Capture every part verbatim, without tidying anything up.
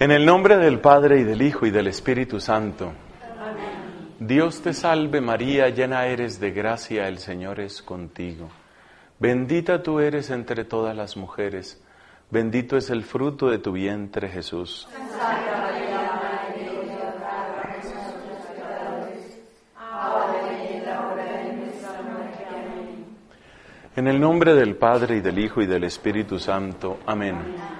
En el nombre del Padre, y del Hijo, y del Espíritu Santo. Amén. Dios te salve María, llena eres de gracia, el Señor es contigo. Bendita tú eres entre todas las mujeres, bendito es el fruto de tu vientre, Jesús. Santa María, Madre de Dios, ruega por nosotros pecadores, ahora y en la hora de nuestra muerte. Amén. En el nombre del Padre, y del Hijo, y del Espíritu Santo. Amén.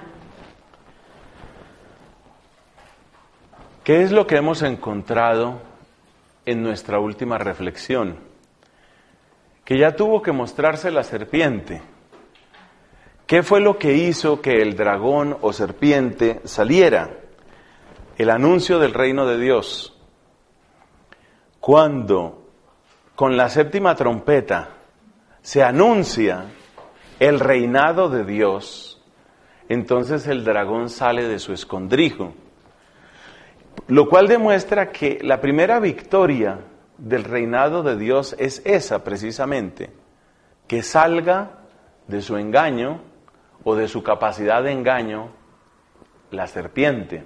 ¿Qué es lo que hemos encontrado en nuestra última reflexión? Que ya tuvo que mostrarse la serpiente. ¿Qué fue lo que hizo que el dragón o serpiente saliera? El anuncio del reino de Dios. Cuando con la séptima trompeta se anuncia el reinado de Dios, entonces el dragón sale de su escondrijo. Lo cual demuestra que la primera victoria del reinado de Dios es esa precisamente, que salga de su engaño o de su capacidad de engaño la serpiente.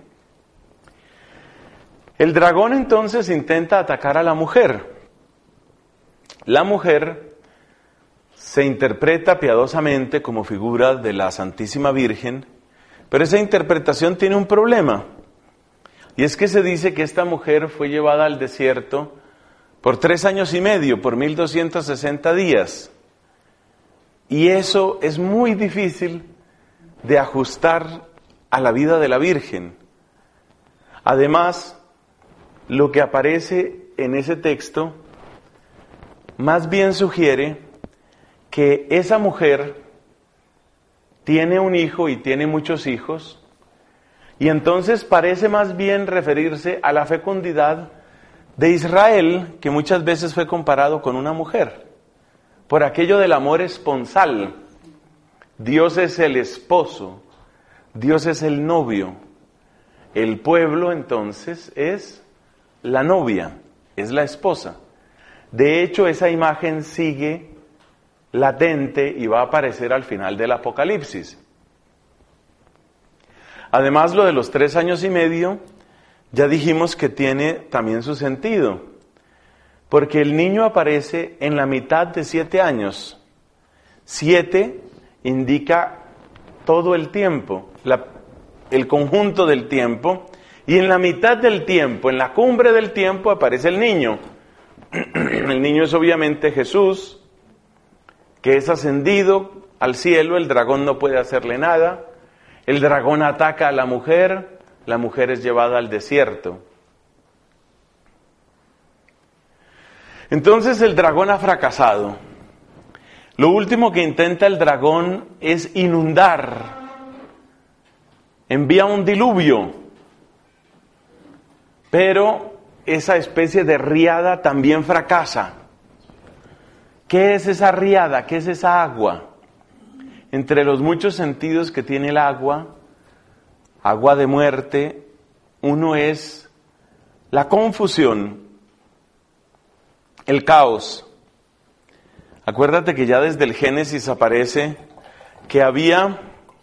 El dragón entonces intenta atacar a la mujer. La mujer se interpreta piadosamente como figura de la Santísima Virgen, pero esa interpretación tiene un problema. Y es que se dice que esta mujer fue llevada al desierto por tres años y medio, por mil doscientos sesenta días. Y eso es muy difícil de ajustar a la vida de la Virgen. Además, lo que aparece en ese texto más bien sugiere que esa mujer tiene un hijo y tiene muchos hijos, y entonces parece más bien referirse a la fecundidad de Israel, que muchas veces fue comparado con una mujer, por aquello del amor esponsal. Dios es el esposo, Dios es el novio, el pueblo entonces es la novia, es la esposa. De hecho, esa imagen sigue latente y va a aparecer al final del Apocalipsis. Además, lo de los tres años y medio, ya dijimos que tiene también su sentido, porque el niño aparece en la mitad de siete años. Siete indica todo el tiempo, la, el conjunto del tiempo, y en la mitad del tiempo, en la cumbre del tiempo, aparece el niño. El niño es obviamente Jesús, que es ascendido al cielo, el dragón no puede hacerle nada. El dragón ataca a la mujer, la mujer es llevada al desierto. Entonces el dragón ha fracasado. Lo último que intenta el dragón es inundar. Envía un diluvio. Pero esa especie de riada también fracasa. ¿Qué es esa riada? ¿Qué es esa agua? Entre los muchos sentidos que tiene el agua, agua de muerte, uno es la confusión, el caos. Acuérdate que ya desde el Génesis aparece que había,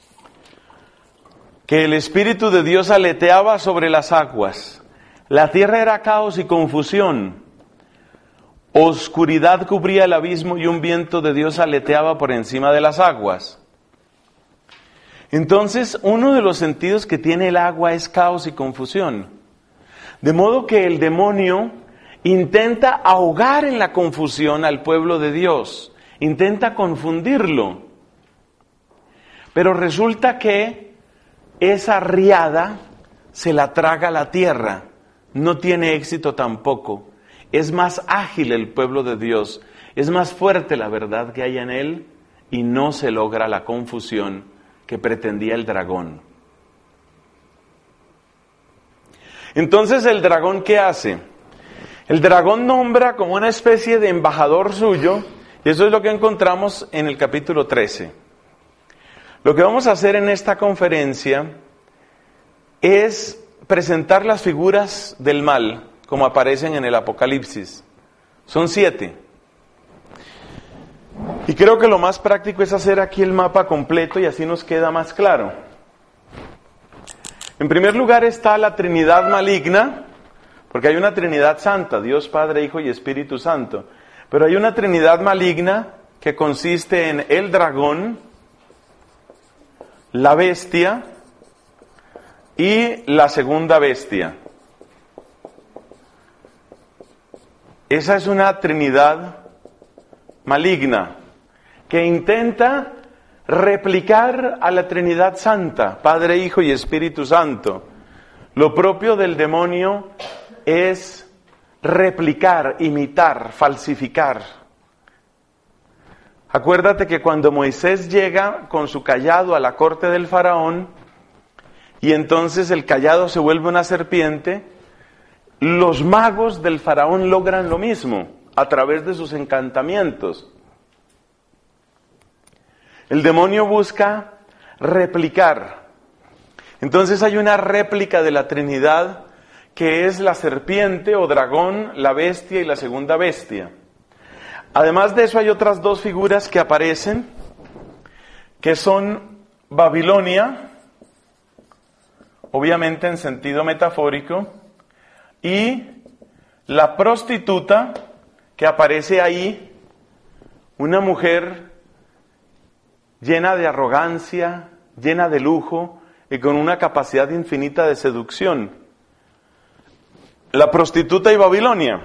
que el Espíritu de Dios aleteaba sobre las aguas. La tierra era caos y confusión. Oscuridad cubría el abismo y un viento de Dios aleteaba por encima de las aguas. Entonces, uno de los sentidos que tiene el agua es caos y confusión. De modo que el demonio intenta ahogar en la confusión al pueblo de Dios, intenta confundirlo. Pero resulta que esa riada se la traga la tierra, no tiene éxito tampoco. Es más ágil el pueblo de Dios, es más fuerte la verdad que hay en él y no se logra la confusión que pretendía el dragón. Entonces, ¿el dragón qué hace? El dragón nombra como una especie de embajador suyo, y eso es lo que encontramos en el capítulo trece. Lo que vamos a hacer en esta conferencia es presentar las figuras del mal, como aparecen en el Apocalipsis. Son siete. Y creo que lo más práctico es hacer aquí el mapa completo y así nos queda más claro. En primer lugar está la Trinidad maligna, porque hay una Trinidad santa, Dios Padre, Hijo y Espíritu Santo. Pero hay una Trinidad maligna que consiste en el dragón, la bestia y la segunda bestia. Esa es una Trinidad maligna que intenta replicar a la Trinidad Santa, Padre, Hijo y Espíritu Santo. Lo propio del demonio es replicar, imitar, falsificar. Acuérdate que cuando Moisés llega con su cayado a la corte del faraón y entonces el cayado se vuelve una serpiente, los magos del faraón logran lo mismo a través de sus encantamientos. El demonio busca replicar. Entonces hay una réplica de la Trinidad que es la serpiente o dragón, la bestia y la segunda bestia. Además de eso hay otras dos figuras que aparecen, que son Babilonia, obviamente en sentido metafórico, y la prostituta que aparece ahí, una mujer llena de arrogancia, llena de lujo y con una capacidad infinita de seducción. La prostituta y Babilonia.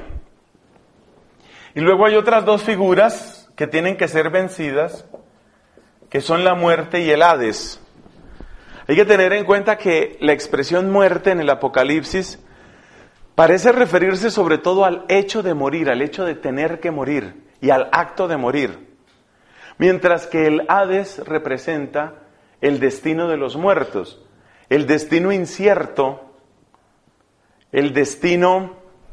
Y luego hay otras dos figuras que tienen que ser vencidas, que son la muerte y el Hades. Hay que tener en cuenta que la expresión muerte en el Apocalipsis parece referirse sobre todo al hecho de morir, al hecho de tener que morir y al acto de morir. Mientras que el Hades representa el destino de los muertos, el destino incierto, el destino,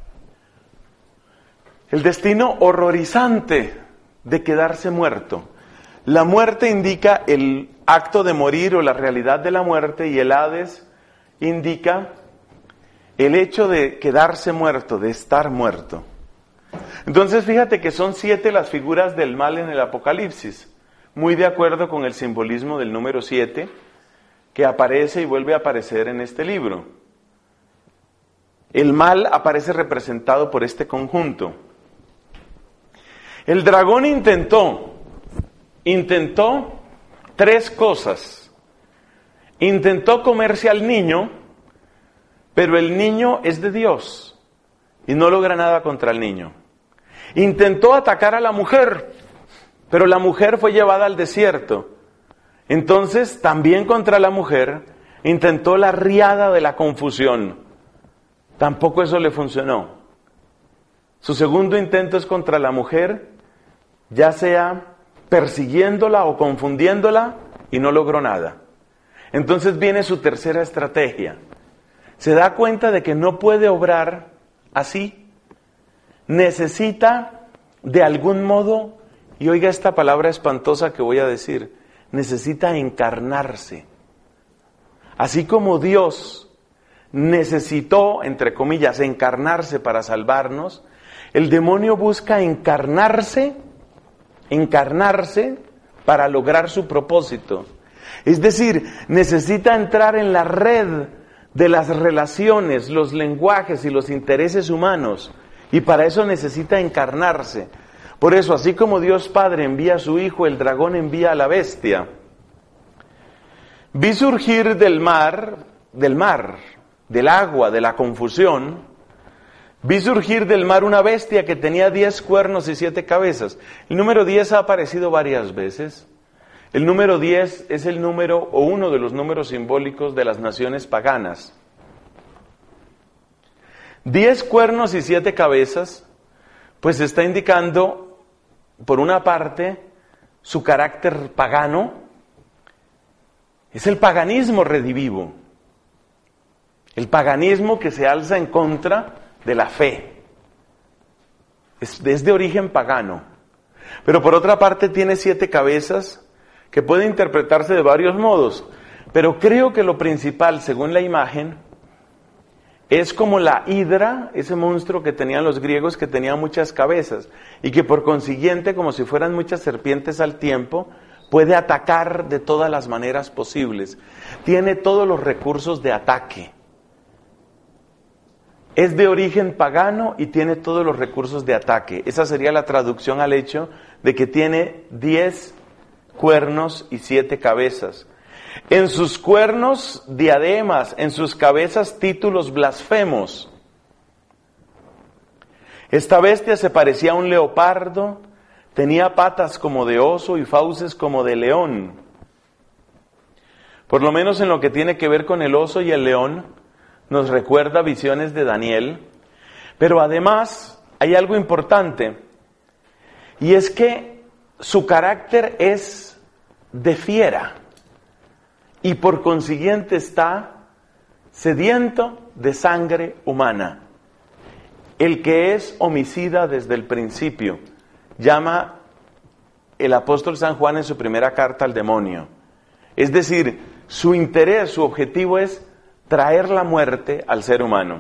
el destino horrorizante de quedarse muerto. La muerte indica el acto de morir o la realidad de la muerte y el Hades indica el hecho de quedarse muerto, de estar muerto. Entonces fíjate que son siete las figuras del mal en el Apocalipsis, muy de acuerdo con el simbolismo del número siete, que aparece y vuelve a aparecer en este libro. El mal aparece representado por este conjunto. El dragón intentó, intentó tres cosas. Intentó comerse al niño, pero el niño es de Dios y no logra nada contra el niño. Intentó atacar a la mujer, pero la mujer fue llevada al desierto. Entonces, también contra la mujer, intentó la riada de la confusión. Tampoco eso le funcionó. Su segundo intento es contra la mujer, ya sea persiguiéndola o confundiéndola, y no logró nada. Entonces viene su tercera estrategia. Se da cuenta de que no puede obrar así. Necesita de algún modo, y oiga esta palabra espantosa que voy a decir, necesita encarnarse. Así como Dios necesitó, entre comillas, encarnarse para salvarnos, el demonio busca encarnarse, encarnarse para lograr su propósito. Es decir, necesita entrar en la red de las relaciones, los lenguajes y los intereses humanos. Y para eso necesita encarnarse. Por eso, así como Dios Padre envía a su Hijo, el dragón envía a la bestia. Vi surgir del mar, del mar, del agua, de la confusión, vi surgir del mar una bestia que tenía diez cuernos y siete cabezas. El número diez ha aparecido varias veces. El número diez es el número o uno de los números simbólicos de las naciones paganas. Diez cuernos y siete cabezas, pues está indicando, por una parte, su carácter pagano. Es el paganismo redivivo. El paganismo que se alza en contra de la fe. Es, es de origen pagano. Pero por otra parte tiene siete cabezas que puede interpretarse de varios modos. Pero creo que lo principal, según la imagen, es como la hidra, ese monstruo que tenían los griegos que tenía muchas cabezas y que por consiguiente, como si fueran muchas serpientes al tiempo, puede atacar de todas las maneras posibles, tiene todos los recursos de ataque. Es de origen pagano y tiene todos los recursos de ataque. Esa sería la traducción al hecho de que tiene diez cuernos y siete cabezas. En sus cuernos diademas, en sus cabezas títulos blasfemos. Esta bestia se parecía a un leopardo, tenía patas como de oso y fauces como de león. Por lo menos en lo que tiene que ver con el oso y el león, nos recuerda visiones de Daniel. Pero además hay algo importante, y es que su carácter es de fiera, y por consiguiente está sediento de sangre humana. El que es homicida desde el principio, llama el apóstol San Juan en su primera carta al demonio. Es decir, su interés, su objetivo es traer la muerte al ser humano.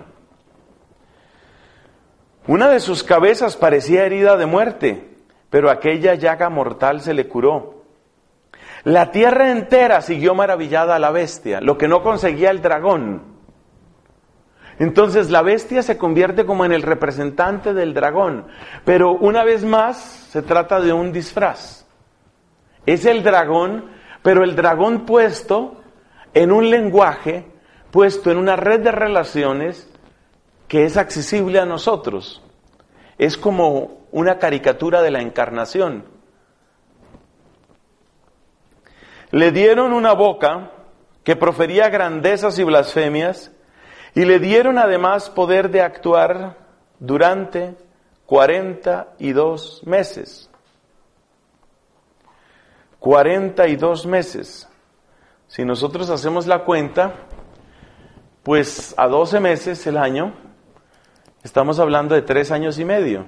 Una de sus cabezas parecía herida de muerte, pero aquella llaga mortal se le curó. La tierra entera siguió maravillada a la bestia, lo que no conseguía el dragón. Entonces la bestia se convierte como en el representante del dragón, pero una vez más se trata de un disfraz. Es el dragón, pero el dragón puesto en un lenguaje, puesto en una red de relaciones que es accesible a nosotros. Es como una caricatura de la encarnación. Le dieron una boca que profería grandezas y blasfemias, y le dieron además poder de actuar durante cuarenta y dos meses. cuarenta y dos meses. Si nosotros hacemos la cuenta, pues a doce meses el año, estamos hablando de tres años y medio.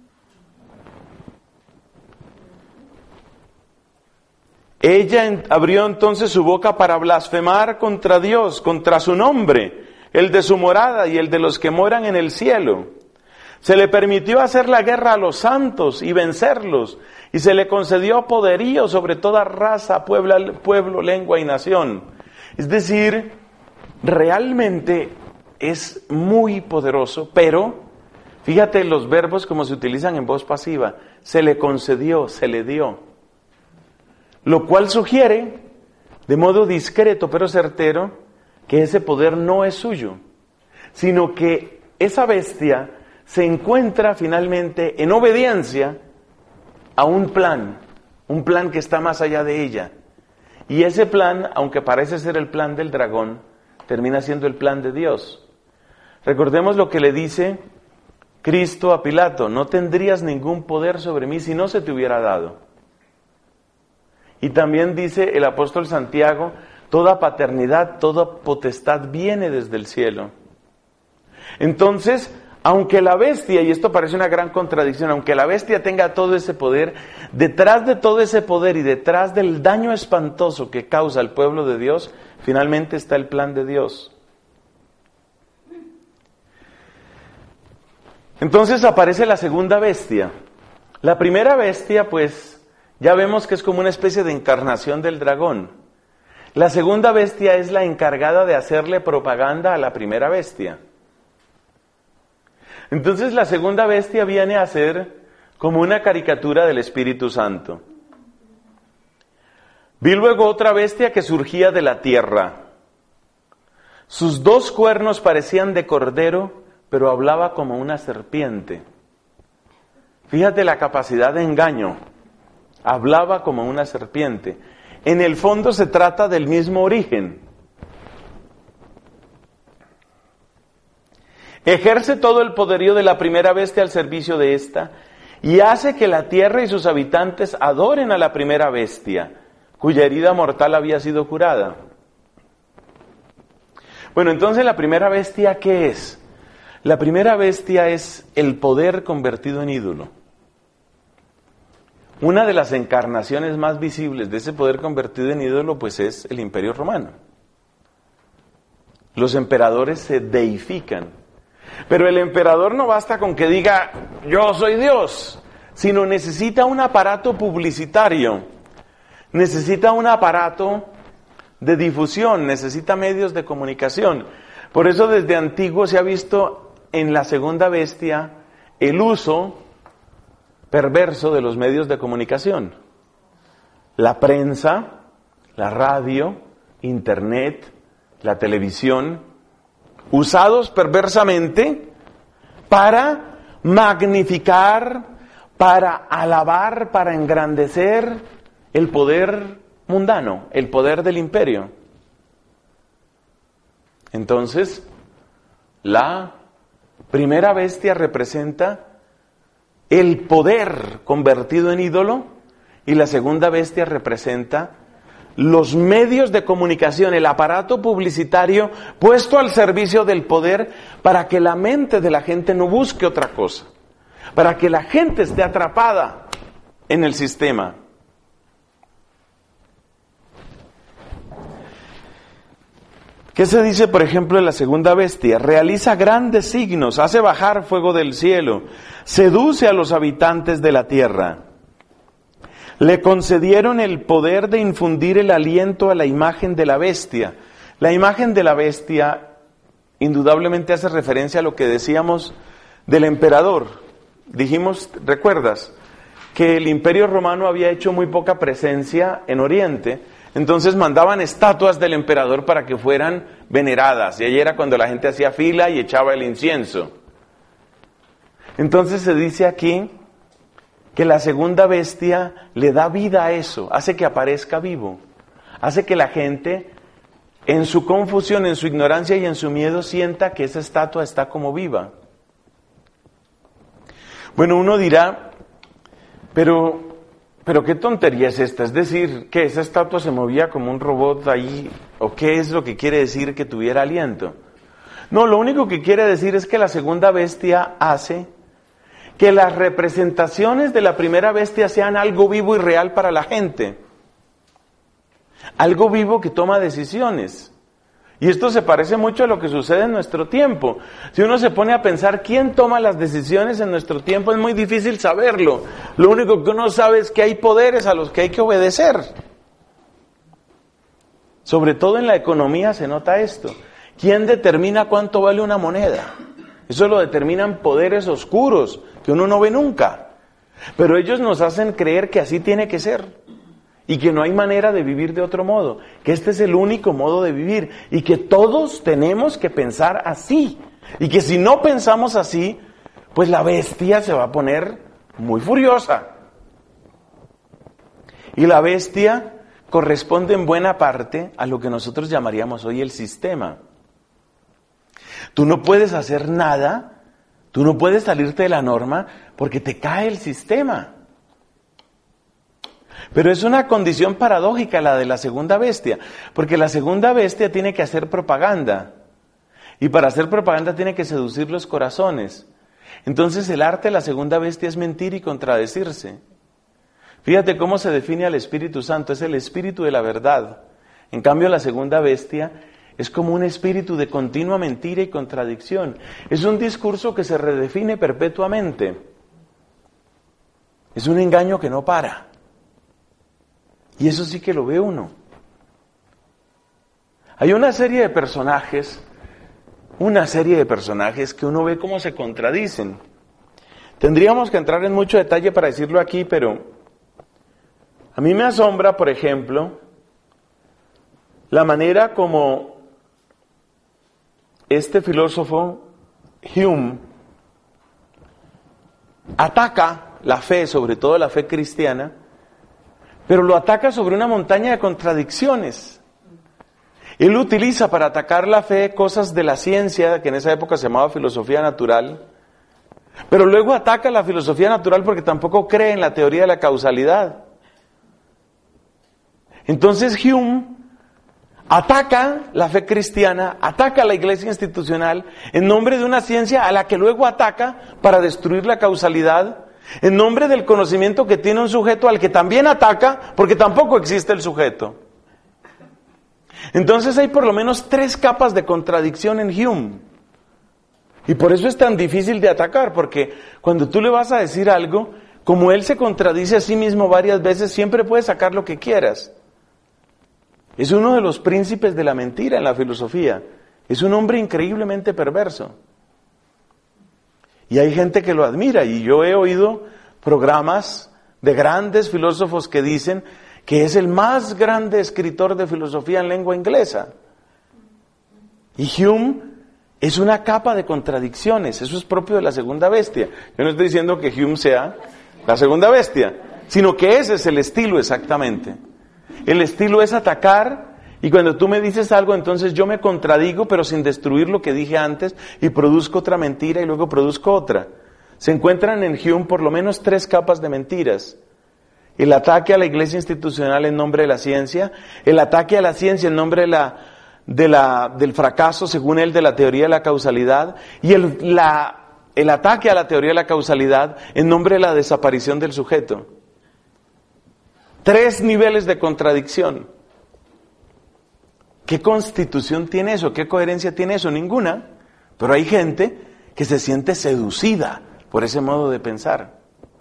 Ella abrió entonces su boca para blasfemar contra Dios, contra su nombre, el de su morada y el de los que moran en el cielo. Se le permitió hacer la guerra a los santos y vencerlos, y se le concedió poderío sobre toda raza, pueblo, pueblo, lengua y nación. Es decir, realmente es muy poderoso, pero fíjate los verbos como se utilizan en voz pasiva. Se le concedió, se le dio. Lo cual sugiere, de modo discreto pero certero, que ese poder no es suyo, sino que esa bestia se encuentra finalmente en obediencia a un plan, un plan que está más allá de ella. Y ese plan, aunque parece ser el plan del dragón, termina siendo el plan de Dios. Recordemos lo que le dice Cristo a Pilato: no tendrías ningún poder sobre mí si no se te hubiera dado. Y también dice el apóstol Santiago: toda paternidad, toda potestad viene desde el cielo. Entonces, aunque la bestia, y esto parece una gran contradicción, aunque la bestia tenga todo ese poder, detrás de todo ese poder y detrás del daño espantoso que causa al pueblo de Dios, finalmente está el plan de Dios. Entonces aparece la segunda bestia. La primera bestia, pues, ya vemos que es como una especie de encarnación del dragón. La segunda bestia es la encargada de hacerle propaganda a la primera bestia. Entonces la segunda bestia viene a ser como una caricatura del Espíritu Santo. Vi luego otra bestia que surgía de la tierra. Sus dos cuernos parecían de cordero, pero hablaba como una serpiente. Fíjate la capacidad de engaño. Hablaba como una serpiente. En el fondo se trata del mismo origen. Ejerce todo el poderío de la primera bestia al servicio de esta, y hace que la tierra y sus habitantes adoren a la primera bestia, cuya herida mortal había sido curada. Bueno, entonces la primera bestia, ¿qué es? La primera bestia es el poder convertido en ídolo. Una de las encarnaciones más visibles de ese poder convertido en ídolo, pues es el Imperio Romano. Los emperadores se deifican. Pero el emperador no basta con que diga, yo soy Dios, sino necesita un aparato publicitario. necesita un aparato de difusión, necesita medios de comunicación. Por eso desde antiguo se ha visto en la segunda bestia el uso perverso de los medios de comunicación. La prensa, la radio, internet, la televisión, usados perversamente para magnificar, para alabar, para engrandecer el poder mundano, el poder del imperio. Entonces, la primera bestia representa el poder convertido en ídolo y la segunda bestia representa los medios de comunicación, el aparato publicitario puesto al servicio del poder para que la mente de la gente no busque otra cosa, para que la gente esté atrapada en el sistema. ¿Qué se dice, por ejemplo, de la segunda bestia? Realiza grandes signos, hace bajar fuego del cielo, seduce a los habitantes de la tierra. Le concedieron el poder de infundir el aliento a la imagen de la bestia. La imagen de la bestia indudablemente hace referencia a lo que decíamos del emperador. Dijimos, ¿recuerdas? Que el Imperio Romano había hecho muy poca presencia en Oriente, entonces mandaban estatuas del emperador para que fueran veneradas, y ahí era cuando la gente hacía fila y echaba el incienso. Entonces se dice aquí que la segunda bestia le da vida a eso, hace que aparezca vivo, hace que la gente en su confusión, en su ignorancia y en su miedo sienta que esa estatua está como viva. Bueno, uno dirá, pero, pero qué tontería es esta, es decir, que esa estatua se movía como un robot ahí, o qué es lo que quiere decir que tuviera aliento. No, lo único que quiere decir es que la segunda bestia hace que las representaciones de la primera bestia sean algo vivo y real para la gente. Algo vivo que toma decisiones. Y esto se parece mucho a lo que sucede en nuestro tiempo. Si uno se pone a pensar quién toma las decisiones en nuestro tiempo, es muy difícil saberlo. Lo único que uno sabe es que hay poderes a los que hay que obedecer. Sobre todo en la economía se nota esto. ¿Quién determina cuánto vale una moneda? Eso lo determinan poderes oscuros que uno no ve nunca. Pero ellos nos hacen creer que así tiene que ser y que no hay manera de vivir de otro modo, que este es el único modo de vivir y que todos tenemos que pensar así y que si no pensamos así, pues la bestia se va a poner muy furiosa. Y la bestia corresponde en buena parte a lo que nosotros llamaríamos hoy el sistema. Tú no puedes hacer nada, tú no puedes salirte de la norma porque te cae el sistema. Pero es una condición paradójica la de la segunda bestia, porque la segunda bestia tiene que hacer propaganda, y para hacer propaganda tiene que seducir los corazones. Entonces el arte de la segunda bestia es mentir y contradecirse. Fíjate cómo se define al Espíritu Santo, es el espíritu de la verdad. En cambio la segunda bestia es como un espíritu de continua mentira y contradicción. Es un discurso que se redefine perpetuamente. Es un engaño que no para. Y eso sí que lo ve uno. Hay una serie de personajes, una serie de personajes que uno ve cómo se contradicen. Tendríamos que entrar en mucho detalle para decirlo aquí, pero a mí me asombra, por ejemplo, la manera como este filósofo Hume ataca la fe, sobre todo la fe cristiana, pero lo ataca sobre una montaña de contradicciones. Él utiliza para atacar la fe cosas de la ciencia, que en esa época se llamaba filosofía natural, pero luego ataca la filosofía natural porque tampoco cree en la teoría de la causalidad. Entonces Hume ataca la fe cristiana, ataca la iglesia institucional en nombre de una ciencia a la que luego ataca para destruir la causalidad, en nombre del conocimiento que tiene un sujeto al que también ataca porque tampoco existe el sujeto. Entonces hay por lo menos tres capas de contradicción en Hume. Y por eso es tan difícil de atacar, porque cuando tú le vas a decir algo, como él se contradice a sí mismo varias veces, siempre puedes sacar lo que quieras. Es uno de los príncipes de la mentira en la filosofía. Es un hombre increíblemente perverso. Y hay gente que lo admira, y yo he oído programas de grandes filósofos que dicen que es el más grande escritor de filosofía en lengua inglesa. Y Hume es una capa de contradicciones, eso es propio de la segunda bestia. Yo no estoy diciendo que Hume sea la segunda bestia, sino que ese es el estilo exactamente. El estilo es atacar, y cuando tú me dices algo, entonces yo me contradigo, pero sin destruir lo que dije antes, y produzco otra mentira y luego produzco otra. Se encuentran en Hume por lo menos tres capas de mentiras. El ataque a la iglesia institucional en nombre de la ciencia, el ataque a la ciencia en nombre de la, de la, del fracaso, según él, de la teoría de la causalidad, y el, la, el ataque a la teoría de la causalidad en nombre de la desaparición del sujeto. Tres niveles de contradicción. ¿Qué constitución tiene eso? ¿Qué coherencia tiene eso? Ninguna. Pero hay gente que se siente seducida por ese modo de pensar.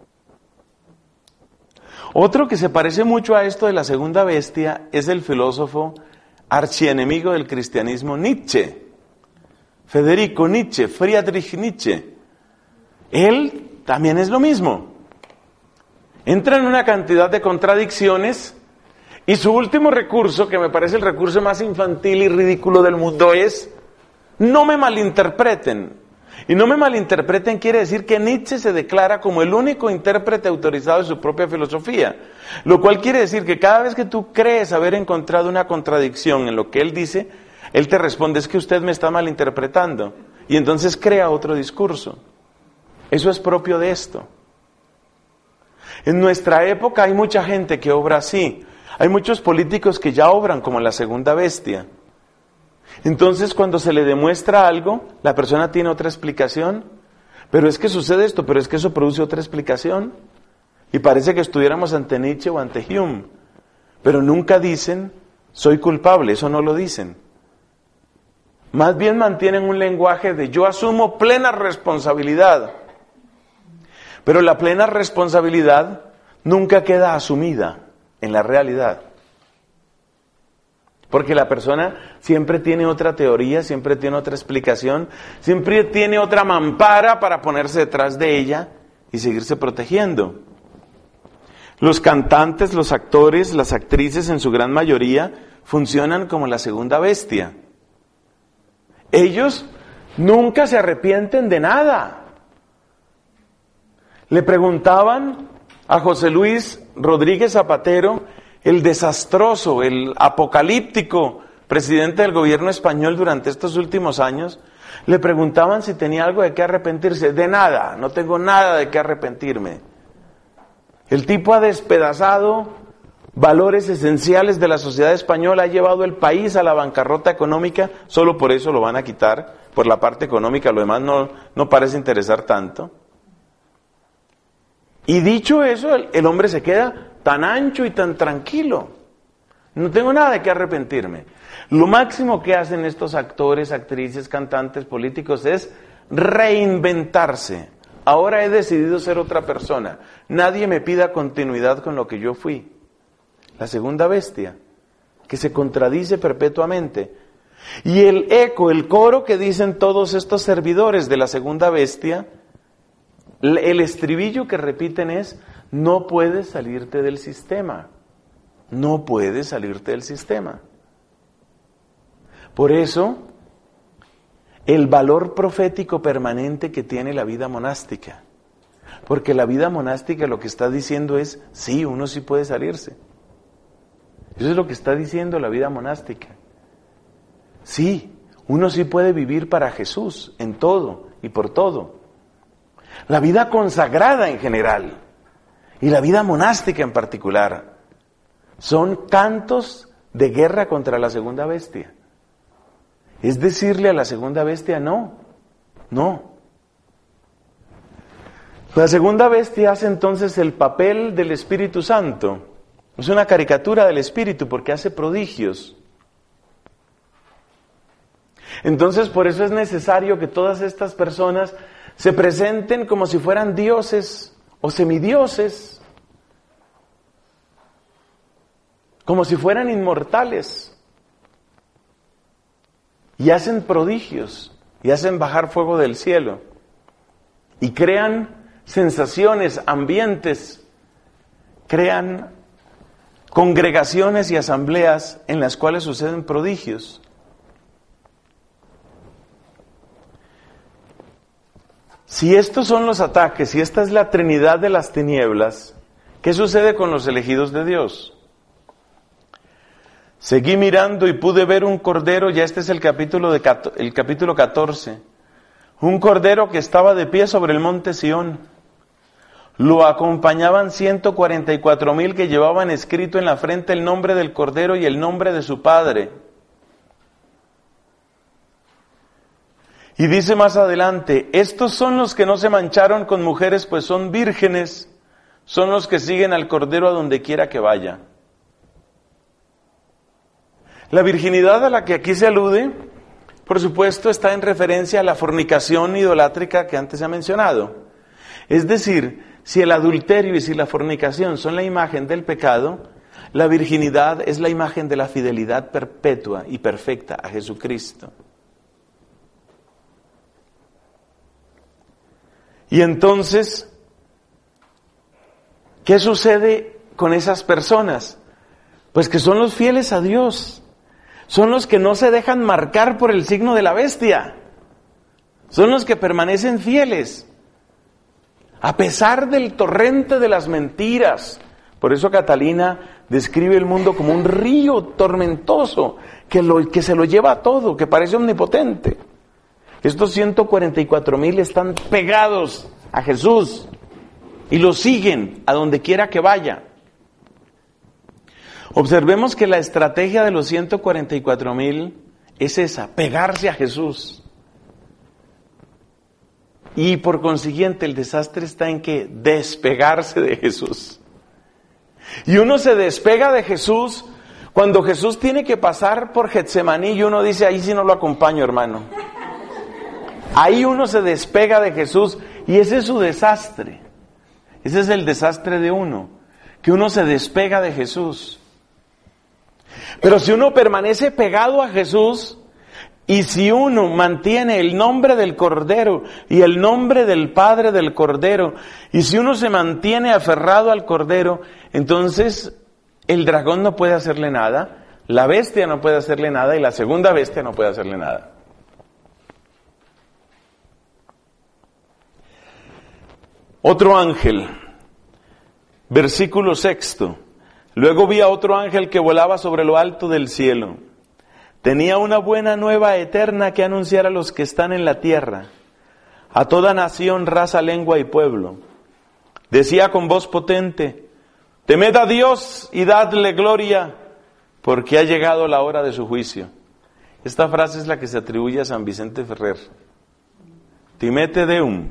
Otro que se parece mucho a esto de la segunda bestia es el filósofo archienemigo del cristianismo Nietzsche. Federico Nietzsche, Friedrich Nietzsche. Él también es lo mismo. Entra en una cantidad de contradicciones y su último recurso, que me parece el recurso más infantil y ridículo del mundo, es: no me malinterpreten. Y no me malinterpreten quiere decir que Nietzsche se declara como el único intérprete autorizado de su propia filosofía. Lo cual quiere decir que cada vez que tú crees haber encontrado una contradicción en lo que él dice, él te responde: es que usted me está malinterpretando. Y entonces crea otro discurso. Eso es propio de esto. En nuestra época hay mucha gente que obra así. Hay muchos políticos que ya obran como la segunda bestia. Entonces, cuando se le demuestra algo, la persona tiene otra explicación. Pero es que sucede esto, pero es que eso produce otra explicación. Y parece que estuviéramos ante Nietzsche o ante Hume. Pero nunca dicen: soy culpable, eso no lo dicen. Más bien mantienen un lenguaje de: yo asumo plena responsabilidad. Pero la plena responsabilidad nunca queda asumida en la realidad. Porque la persona siempre tiene otra teoría, siempre tiene otra explicación, siempre tiene otra mampara para ponerse detrás de ella y seguirse protegiendo. Los cantantes, los actores, las actrices en su gran mayoría funcionan como la segunda bestia. Ellos nunca se arrepienten de nada. Le preguntaban a José Luis Rodríguez Zapatero, el desastroso, el apocalíptico presidente del gobierno español durante estos últimos años, le preguntaban si tenía algo de qué arrepentirse. De nada, no tengo nada de qué arrepentirme. El tipo ha despedazado valores esenciales de la sociedad española, ha llevado el país a la bancarrota económica, solo por eso lo van a quitar, por la parte económica, lo demás no, no parece interesar tanto. Y dicho eso, el, el hombre se queda tan ancho y tan tranquilo. No tengo nada de qué arrepentirme. Lo máximo que hacen estos actores, actrices, cantantes, políticos es reinventarse. Ahora he decidido ser otra persona. Nadie me pida continuidad con lo que yo fui. La segunda bestia, que se contradice perpetuamente. Y el eco, el coro que dicen todos estos servidores de la segunda bestia, el estribillo que repiten es: no puedes salirte del sistema. No puedes salirte del sistema. Por eso, el valor profético permanente que tiene la vida monástica. Porque la vida monástica lo que está diciendo es: sí, uno sí puede salirse. Eso es lo que está diciendo la vida monástica. Sí, uno sí puede vivir para Jesús en todo y por todo. La vida consagrada en general y la vida monástica en particular son cantos de guerra contra la segunda bestia. Es decirle a la segunda bestia: no, no. La segunda bestia hace entonces el papel del Espíritu Santo. Es una caricatura del Espíritu porque hace prodigios. Entonces, por eso es necesario que todas estas personas se presenten como si fueran dioses o semidioses, como si fueran inmortales, y hacen prodigios, y hacen bajar fuego del cielo, y crean sensaciones, ambientes, crean congregaciones y asambleas en las cuales suceden prodigios. Si estos son los ataques, si esta es la Trinidad de las tinieblas, ¿qué sucede con los elegidos de Dios? Seguí mirando y pude ver un cordero, ya este es el capítulo, de, el capítulo catorce, un cordero que estaba de pie sobre el monte Sión. Lo acompañaban ciento cuarenta y cuatro mil que llevaban escrito en la frente el nombre del cordero y el nombre de su padre. Y dice más adelante, estos son los que no se mancharon con mujeres, pues son vírgenes, son los que siguen al cordero a donde quiera que vaya. La virginidad a la que aquí se alude, por supuesto, está en referencia a la fornicación idolátrica que antes se ha mencionado. Es decir, si el adulterio y si la fornicación son la imagen del pecado, la virginidad es la imagen de la fidelidad perpetua y perfecta a Jesucristo. Y entonces, ¿qué sucede con esas personas? Pues que son los fieles a Dios, son los que no se dejan marcar por el signo de la bestia, son los que permanecen fieles, a pesar del torrente de las mentiras. Por eso Catalina describe el mundo como un río tormentoso, que, lo, que se lo lleva a todo, que parece omnipotente. Estos ciento cuarenta y cuatro mil están pegados a Jesús y lo siguen a donde quiera que vaya. Observemos que la estrategia de los ciento cuarenta y cuatro mil es esa, pegarse a Jesús. Y por consiguiente el desastre está en que despegarse de Jesús. Y uno se despega de Jesús cuando Jesús tiene que pasar por Getsemaní y uno dice, ahí sí no lo acompaño, hermano. Ahí uno se despega de Jesús y ese es su desastre. Ese es el desastre de uno, que uno se despega de Jesús. Pero si uno permanece pegado a Jesús y si uno mantiene el nombre del Cordero y el nombre del Padre del Cordero, y si uno se mantiene aferrado al Cordero, entonces el dragón no puede hacerle nada, la bestia no puede hacerle nada y la segunda bestia no puede hacerle nada. Otro ángel, versículo sexto. Luego vi a otro ángel que volaba sobre lo alto del cielo. Tenía una buena nueva eterna que anunciar a los que están en la tierra, a toda nación, raza, lengua y pueblo. Decía con voz potente, temed a Dios y dadle gloria, porque ha llegado la hora de su juicio. Esta frase es la que se atribuye a San Vicente Ferrer. Timete Deum.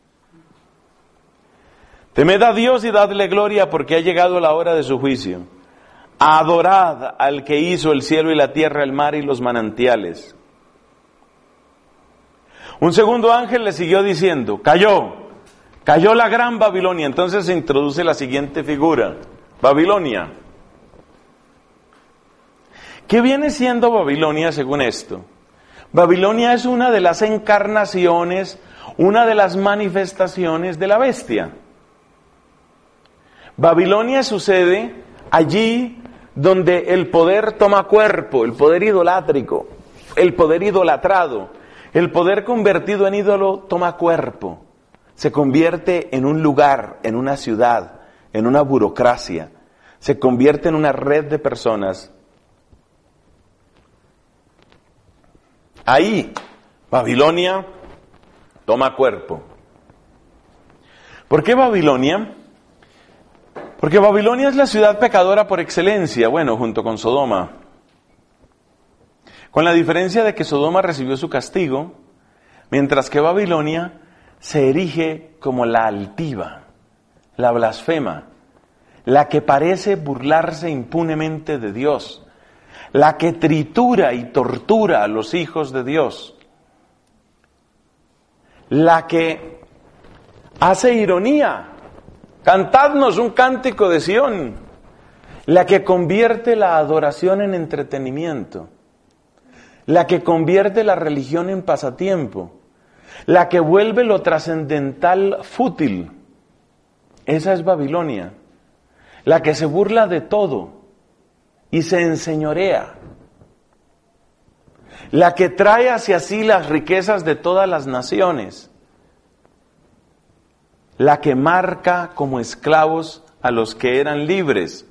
Temed a Dios y dadle gloria, porque ha llegado la hora de su juicio. Adorad al que hizo el cielo y la tierra, el mar y los manantiales. Un segundo ángel le siguió diciendo, cayó, cayó la gran Babilonia. Entonces se introduce la siguiente figura, Babilonia. ¿Qué viene siendo Babilonia según esto? Babilonia es una de las encarnaciones, una de las manifestaciones de la bestia. Babilonia sucede allí donde el poder toma cuerpo, el poder idolátrico, el poder idolatrado, el poder convertido en ídolo toma cuerpo, se convierte en un lugar, en una ciudad, en una burocracia, se convierte en una red de personas. Ahí, Babilonia toma cuerpo. ¿Por qué Babilonia? Porque Babilonia es la ciudad pecadora por excelencia, bueno, junto con Sodoma. Con la diferencia de que Sodoma recibió su castigo, mientras que Babilonia se erige como la altiva, la blasfema, la que parece burlarse impunemente de Dios, la que tritura y tortura a los hijos de Dios, la que hace ironía Cantadnos un cántico de Sión, la que convierte la adoración en entretenimiento, la que convierte la religión en pasatiempo, la que vuelve lo trascendental fútil. Esa es Babilonia, la que se burla de todo y se enseñorea, la que trae hacia sí las riquezas de todas las naciones, la que marca como esclavos a los que eran libres.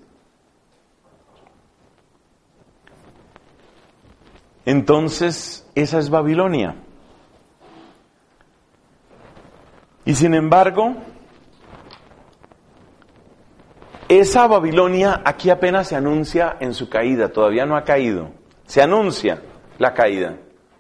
Entonces, esa es Babilonia. Y sin embargo, esa Babilonia aquí apenas se anuncia en su caída, todavía no ha caído, se anuncia la caída.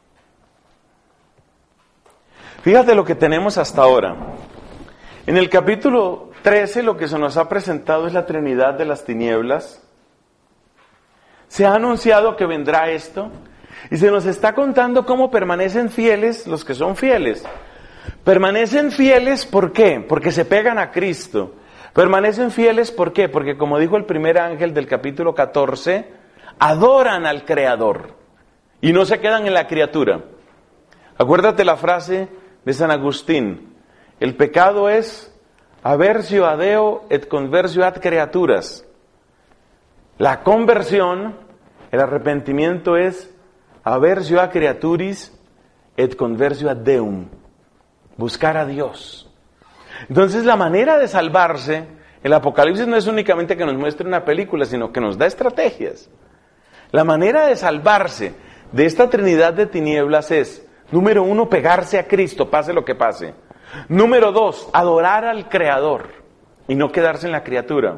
Fíjate lo que tenemos hasta ahora. En el capítulo trece lo que se nos ha presentado es la Trinidad de las tinieblas. Se ha anunciado que vendrá esto y se nos está contando cómo permanecen fieles los que son fieles. Permanecen fieles, ¿por qué? Porque se pegan a Cristo. Permanecen fieles, ¿por qué? Porque como dijo el primer ángel del capítulo catorce, adoran al Creador y no se quedan en la criatura. Acuérdate la frase de San Agustín: el pecado es aversio a Deo et conversio ad creaturas. La conversión, el arrepentimiento es aversio a creaturis et conversio ad Deum. Buscar a Dios. Entonces la manera de salvarse, el Apocalipsis no es únicamente que nos muestre una película, sino que nos da estrategias. La manera de salvarse de esta Trinidad de tinieblas es, número uno, pegarse a Cristo, pase lo que pase. Número dos, adorar al Creador y no quedarse en la criatura.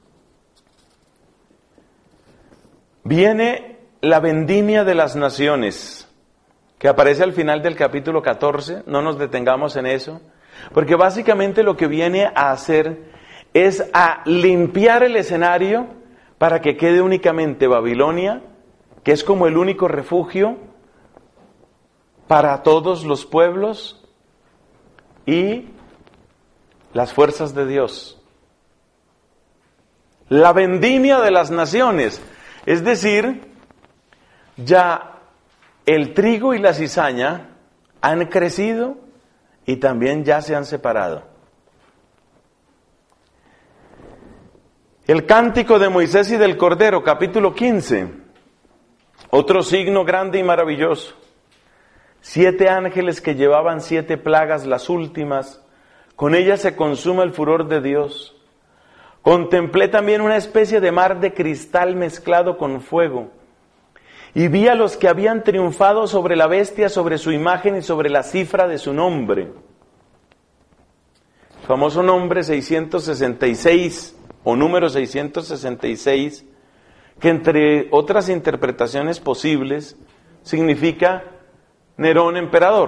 Viene la vendimia de las naciones, que aparece al final del capítulo catorce, no nos detengamos en eso, porque básicamente lo que viene a hacer es a limpiar el escenario para que quede únicamente Babilonia, que es como el único refugio para todos los pueblos, y las fuerzas de Dios. La vendimia de las naciones, es decir, ya el trigo y la cizaña han crecido y también ya se han separado. El cántico de Moisés y del Cordero, capítulo quince, otro signo grande y maravilloso. Siete ángeles que llevaban siete plagas, las últimas, con ellas se consuma el furor de Dios. Contemplé también una especie de mar de cristal mezclado con fuego, y vi a los que habían triunfado sobre la bestia, sobre su imagen y sobre la cifra de su nombre. El famoso nombre seiscientos sesenta y seis, o número seiscientos sesenta y seis, que entre otras interpretaciones posibles, significa Nerón emperador.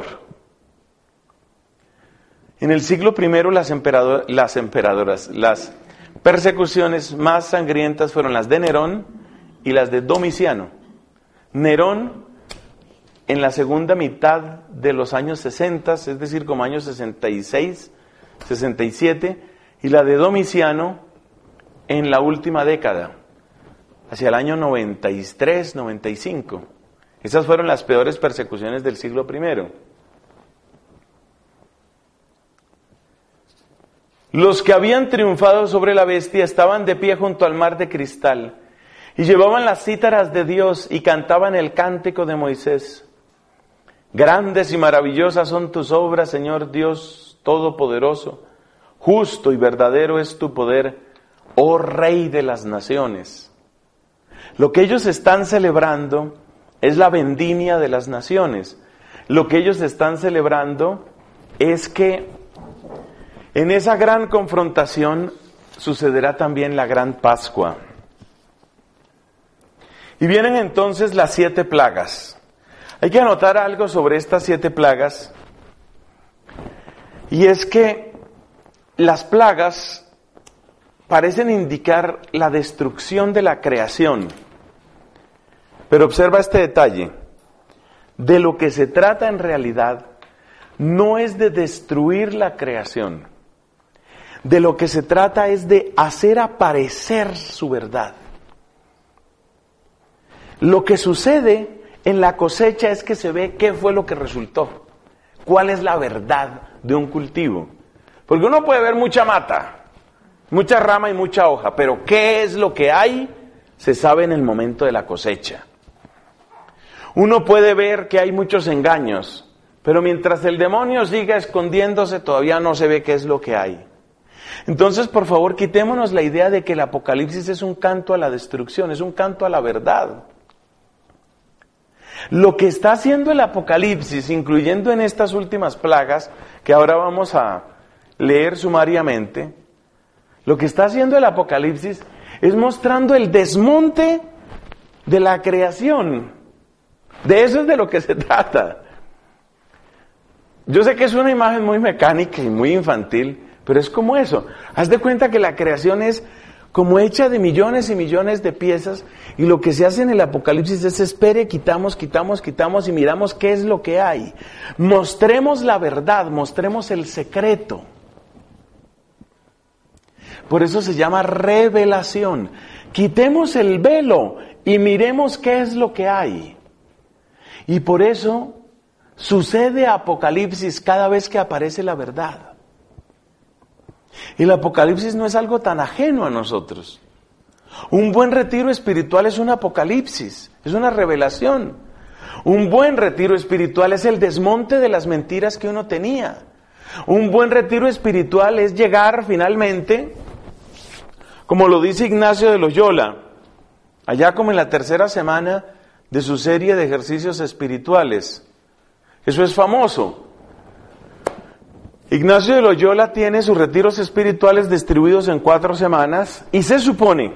En el siglo primero las, emperador, las emperadoras, las persecuciones más sangrientas fueron las de Nerón y las de Domiciano. Nerón en la segunda mitad de los años sesenta, es decir, como años sesenta y seis, sesenta y siete, y la de Domiciano en la última década, hacia el año noventa y tres, noventa y cinco. Esas fueron las peores persecuciones del siglo primero. Los que habían triunfado sobre la bestia estaban de pie junto al mar de cristal y llevaban las cítaras de Dios y cantaban el cántico de Moisés. Grandes y maravillosas son tus obras, Señor Dios Todopoderoso. Justo y verdadero es tu poder, oh Rey de las naciones. Lo que ellos están celebrando es la vendimia de las naciones. Lo que ellos están celebrando es que en esa gran confrontación sucederá también la gran Pascua. Y vienen entonces las siete plagas. Hay que anotar algo sobre estas siete plagas, y es que las plagas parecen indicar la destrucción de la creación. Pero observa este detalle. De lo que se trata en realidad no es de destruir la creación. de lo que se trata es de hacer aparecer su verdad. Lo que sucede en la cosecha es que se ve qué fue lo que resultó, cuál es la verdad de un cultivo. Porque uno puede ver mucha mata, mucha rama y mucha hoja, pero qué es lo que hay se sabe en el momento de la cosecha. Uno puede ver que hay muchos engaños, pero mientras el demonio siga escondiéndose todavía no se ve qué es lo que hay. Entonces, por favor, quitémonos la idea de que el Apocalipsis es un canto a la destrucción, es un canto a la verdad. Lo que está haciendo el Apocalipsis, incluyendo en estas últimas plagas, que ahora vamos a leer sumariamente, lo que está haciendo el Apocalipsis es mostrando el desmonte de la creación. De eso es de lo que se trata. Yo sé que es una imagen muy mecánica y muy infantil, pero es como eso. Haz de cuenta que la creación es como hecha de millones y millones de piezas, y lo que se hace en el Apocalipsis es espere, quitamos, quitamos, quitamos y miramos qué es lo que hay. Mostremos la verdad, mostremos el secreto. Por eso se llama revelación. Quitemos el velo y miremos qué es lo que hay. Y por eso sucede Apocalipsis cada vez que aparece la verdad. El Apocalipsis no es algo tan ajeno a nosotros. Un buen retiro espiritual es un Apocalipsis, es una revelación. Un buen retiro espiritual es el desmonte de las mentiras que uno tenía. Un buen retiro espiritual es llegar finalmente, como lo dice Ignacio de Loyola, allá como en la tercera semana de su serie de ejercicios espirituales. Eso es famoso. Ignacio de Loyola tiene sus retiros espirituales distribuidos en cuatro semanas y se supone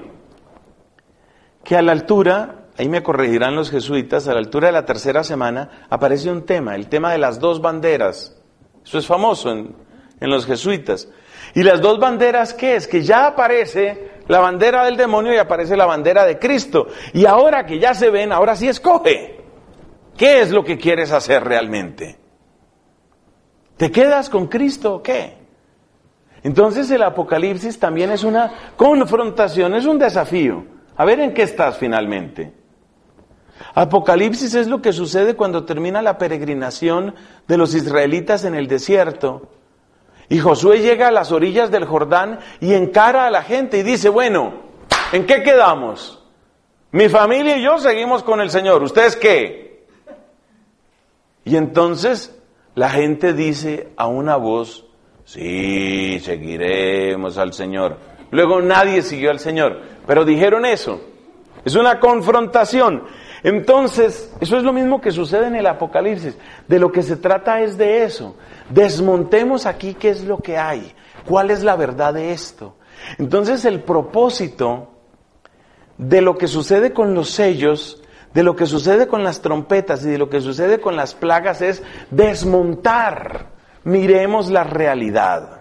que a la altura, ahí me corregirán los jesuitas, a la altura de la tercera semana aparece un tema, el tema de las dos banderas. Eso es famoso en, en los jesuitas. ¿Y las dos banderas qué es? Que ya aparece la bandera del demonio y aparece la bandera de Cristo. Y ahora que ya se ven, ahora sí escoge. ¿Qué es lo que quieres hacer realmente? ¿Te quedas con Cristo o qué? Entonces el Apocalipsis también es una confrontación, es un desafío. A ver en qué estás finalmente. Apocalipsis es lo que sucede cuando termina la peregrinación de los israelitas en el desierto. Y Josué llega a las orillas del Jordán y encara a la gente y dice, bueno, ¿en qué quedamos? Mi familia y yo seguimos con el Señor, ¿ustedes qué? Y entonces la gente dice a una voz, sí, seguiremos al Señor. Luego nadie siguió al Señor, pero dijeron eso. Es una confrontación. Entonces, eso es lo mismo que sucede en el Apocalipsis. De lo que se trata es de eso. Desmontemos aquí qué es lo que hay. ¿Cuál es la verdad de esto? Entonces, el propósito de lo que sucede con los sellos, de lo que sucede con las trompetas y de lo que sucede con las plagas es desmontar. Miremos la realidad.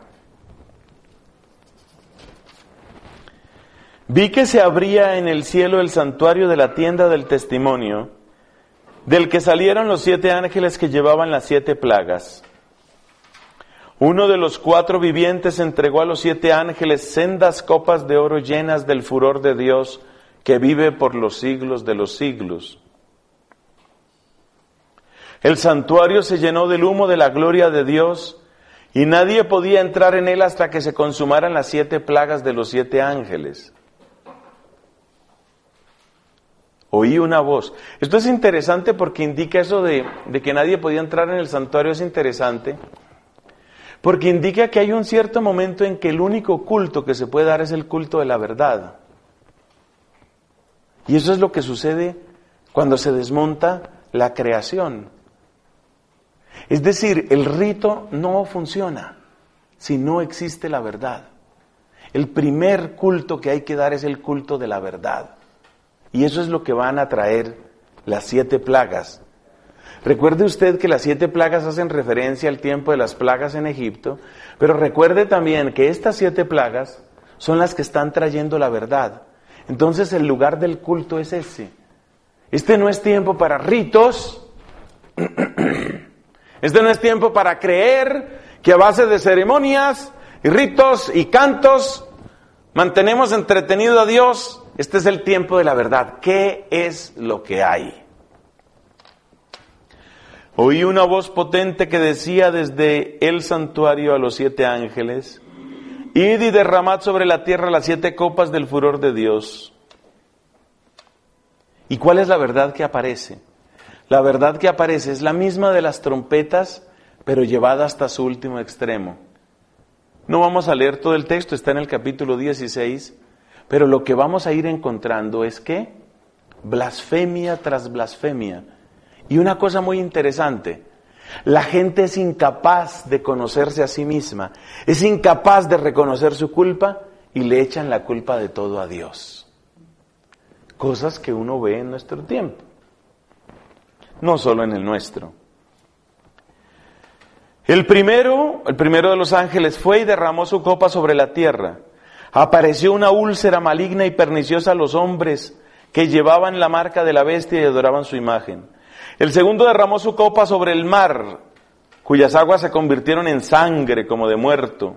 Vi que se abría en el cielo el santuario de la tienda del testimonio, del que salieron los siete ángeles que llevaban las siete plagas. Uno de los cuatro vivientes entregó a los siete ángeles sendas copas de oro llenas del furor de Dios, que vive por los siglos de los siglos. El santuario se llenó del humo de la gloria de Dios, y nadie podía entrar en él hasta que se consumaran las siete plagas de los siete ángeles. Oí una voz. Esto es interesante porque indica eso de, de que nadie podía entrar en el santuario, es interesante, porque indica que hay un cierto momento en que el único culto que se puede dar es el culto de la verdad. Y eso es lo que sucede cuando se desmonta la creación. Es decir, el rito no funciona si no existe la verdad. El primer culto que hay que dar es el culto de la verdad. Y eso es lo que van a traer las siete plagas. Recuerde usted que las siete plagas hacen referencia al tiempo de las plagas en Egipto, pero recuerde también que estas siete plagas son las que están trayendo la verdad. Entonces el lugar del culto es ese. Este no es tiempo para ritos, este no es tiempo para creer que a base de ceremonias y ritos y cantos mantenemos entretenido a Dios. Este es el tiempo de la verdad. ¿Qué es lo que hay? Oí una voz potente que decía desde el santuario a los siete ángeles: id y derramad sobre la tierra las siete copas del furor de Dios. ¿Y cuál es la verdad que aparece? La verdad que aparece es la misma de las trompetas, pero llevada hasta su último extremo. No vamos a leer todo el texto, está en el capítulo dieciséis, pero lo que vamos a ir encontrando es que blasfemia tras blasfemia. Y una cosa muy interesante, la gente es incapaz de conocerse a sí misma, es incapaz de reconocer su culpa y le echan la culpa de todo a Dios. Cosas que uno ve en nuestro tiempo, no solo en el nuestro. El primero, el primero de los ángeles fue y derramó su copa sobre la tierra. Apareció una úlcera maligna y perniciosa a los hombres que llevaban la marca de la bestia y adoraban su imagen. El segundo derramó su copa sobre el mar, cuyas aguas se convirtieron en sangre como de muerto.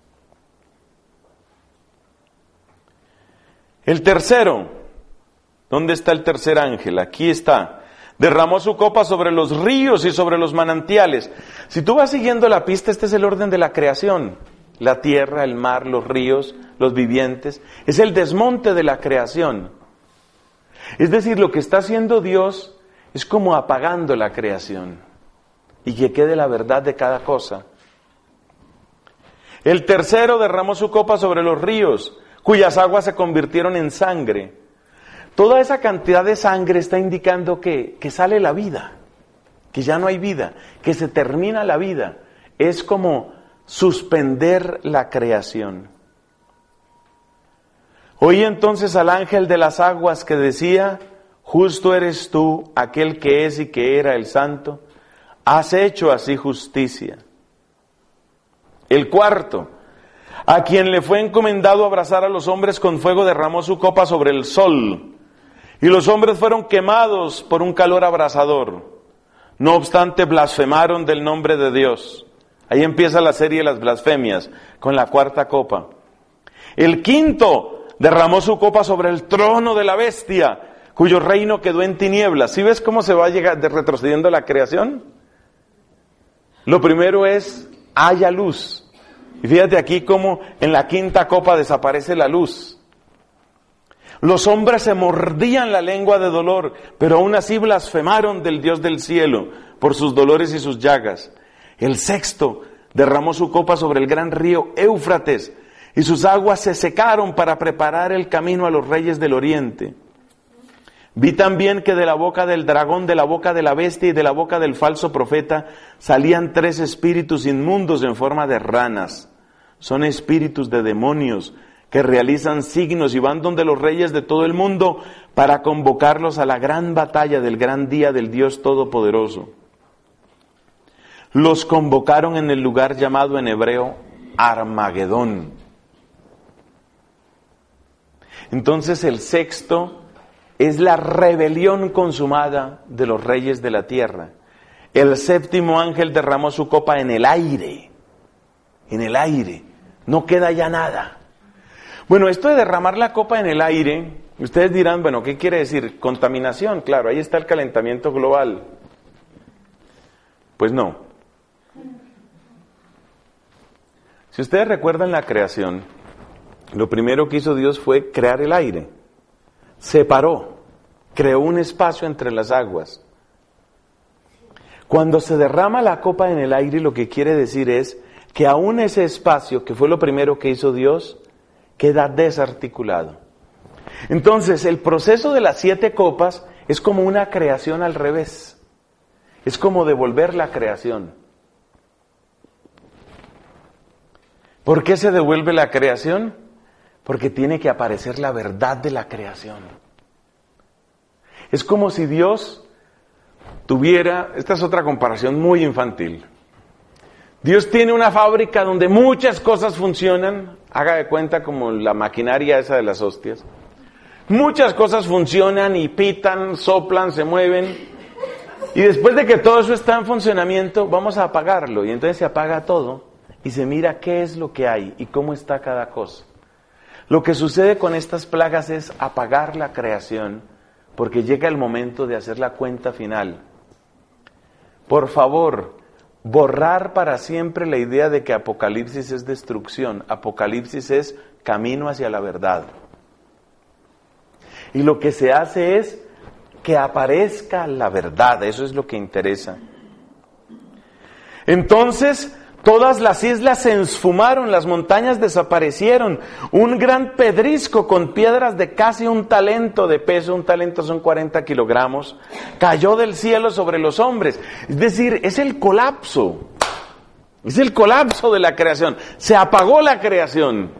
El tercero, ¿dónde está el tercer ángel? Aquí está. Derramó su copa sobre los ríos y sobre los manantiales. Si tú vas siguiendo la pista, este es el orden de la creación. La tierra, el mar, los ríos, los vivientes. Es el desmonte de la creación. Es decir, lo que está haciendo Dios es como apagando la creación y que quede la verdad de cada cosa. El tercero derramó su copa sobre los ríos, cuyas aguas se convirtieron en sangre. Toda esa cantidad de sangre está indicando que, que sale la vida, que ya no hay vida, que se termina la vida. Es como suspender la creación. Oí entonces al ángel de las aguas que decía: justo eres tú, aquel que es y que era el santo, has hecho así justicia. El cuarto, a quien le fue encomendado abrazar a los hombres con fuego, derramó su copa sobre el sol, y los hombres fueron quemados por un calor abrasador. No obstante, blasfemaron del nombre de Dios. Ahí empieza la serie de las blasfemias, con la cuarta copa. El quinto derramó su copa sobre el trono de la bestia, cuyo reino quedó en tinieblas. ¿Sí ves cómo se va a llegar de retrocediendo la creación? Lo primero es, haya luz. Y fíjate aquí cómo en la quinta copa desaparece la luz. Los hombres se mordían la lengua de dolor, pero aún así blasfemaron del Dios del cielo por sus dolores y sus llagas. El sexto derramó su copa sobre el gran río Éufrates, y sus aguas se secaron para preparar el camino a los reyes del oriente. Vi también que de la boca del dragón, de la boca de la bestia y de la boca del falso profeta salían tres espíritus inmundos en forma de ranas. Son espíritus de demonios que realizan signos y van donde los reyes de todo el mundo para convocarlos a la gran batalla del gran día del Dios Todopoderoso. Los convocaron en el lugar llamado en hebreo Armagedón. Entonces el sexto es la rebelión consumada de los reyes de la tierra. El séptimo ángel derramó su copa en el aire. En el aire. No queda ya nada. Bueno, esto de derramar la copa en el aire, ustedes dirán, bueno, ¿qué quiere decir? Contaminación, claro, ahí está el calentamiento global. Pues no. Si ustedes recuerdan la creación, lo primero que hizo Dios fue crear el aire. Separó, creó un espacio entre las aguas. Cuando se derrama la copa en el aire, lo que quiere decir es que aún ese espacio, que fue lo primero que hizo Dios, queda desarticulado. Entonces, el proceso de las siete copas es como una creación al revés. Es como devolver la creación. ¿Por qué se devuelve la creación? Porque tiene que aparecer la verdad de la creación. Es como si Dios tuviera, esta es otra comparación muy infantil. Dios tiene una fábrica donde muchas cosas funcionan, haga de cuenta como la maquinaria esa de las hostias. Muchas cosas funcionan y pitan, soplan, se mueven. Y después de que todo eso está en funcionamiento, vamos a apagarlo. Y entonces se apaga todo y se mira qué es lo que hay y cómo está cada cosa. Lo que sucede con estas plagas es apagar la creación, porque llega el momento de hacer la cuenta final. Por favor, borrar para siempre la idea de que Apocalipsis es destrucción. Apocalipsis es camino hacia la verdad. Y lo que se hace es que aparezca la verdad, eso es lo que interesa. Entonces, todas las islas se esfumaron, las montañas desaparecieron, un gran pedrisco con piedras de casi un talento de peso, un talento son cuarenta kilogramos, cayó del cielo sobre los hombres. Es decir, es el colapso, es el colapso de la creación, se apagó la creación.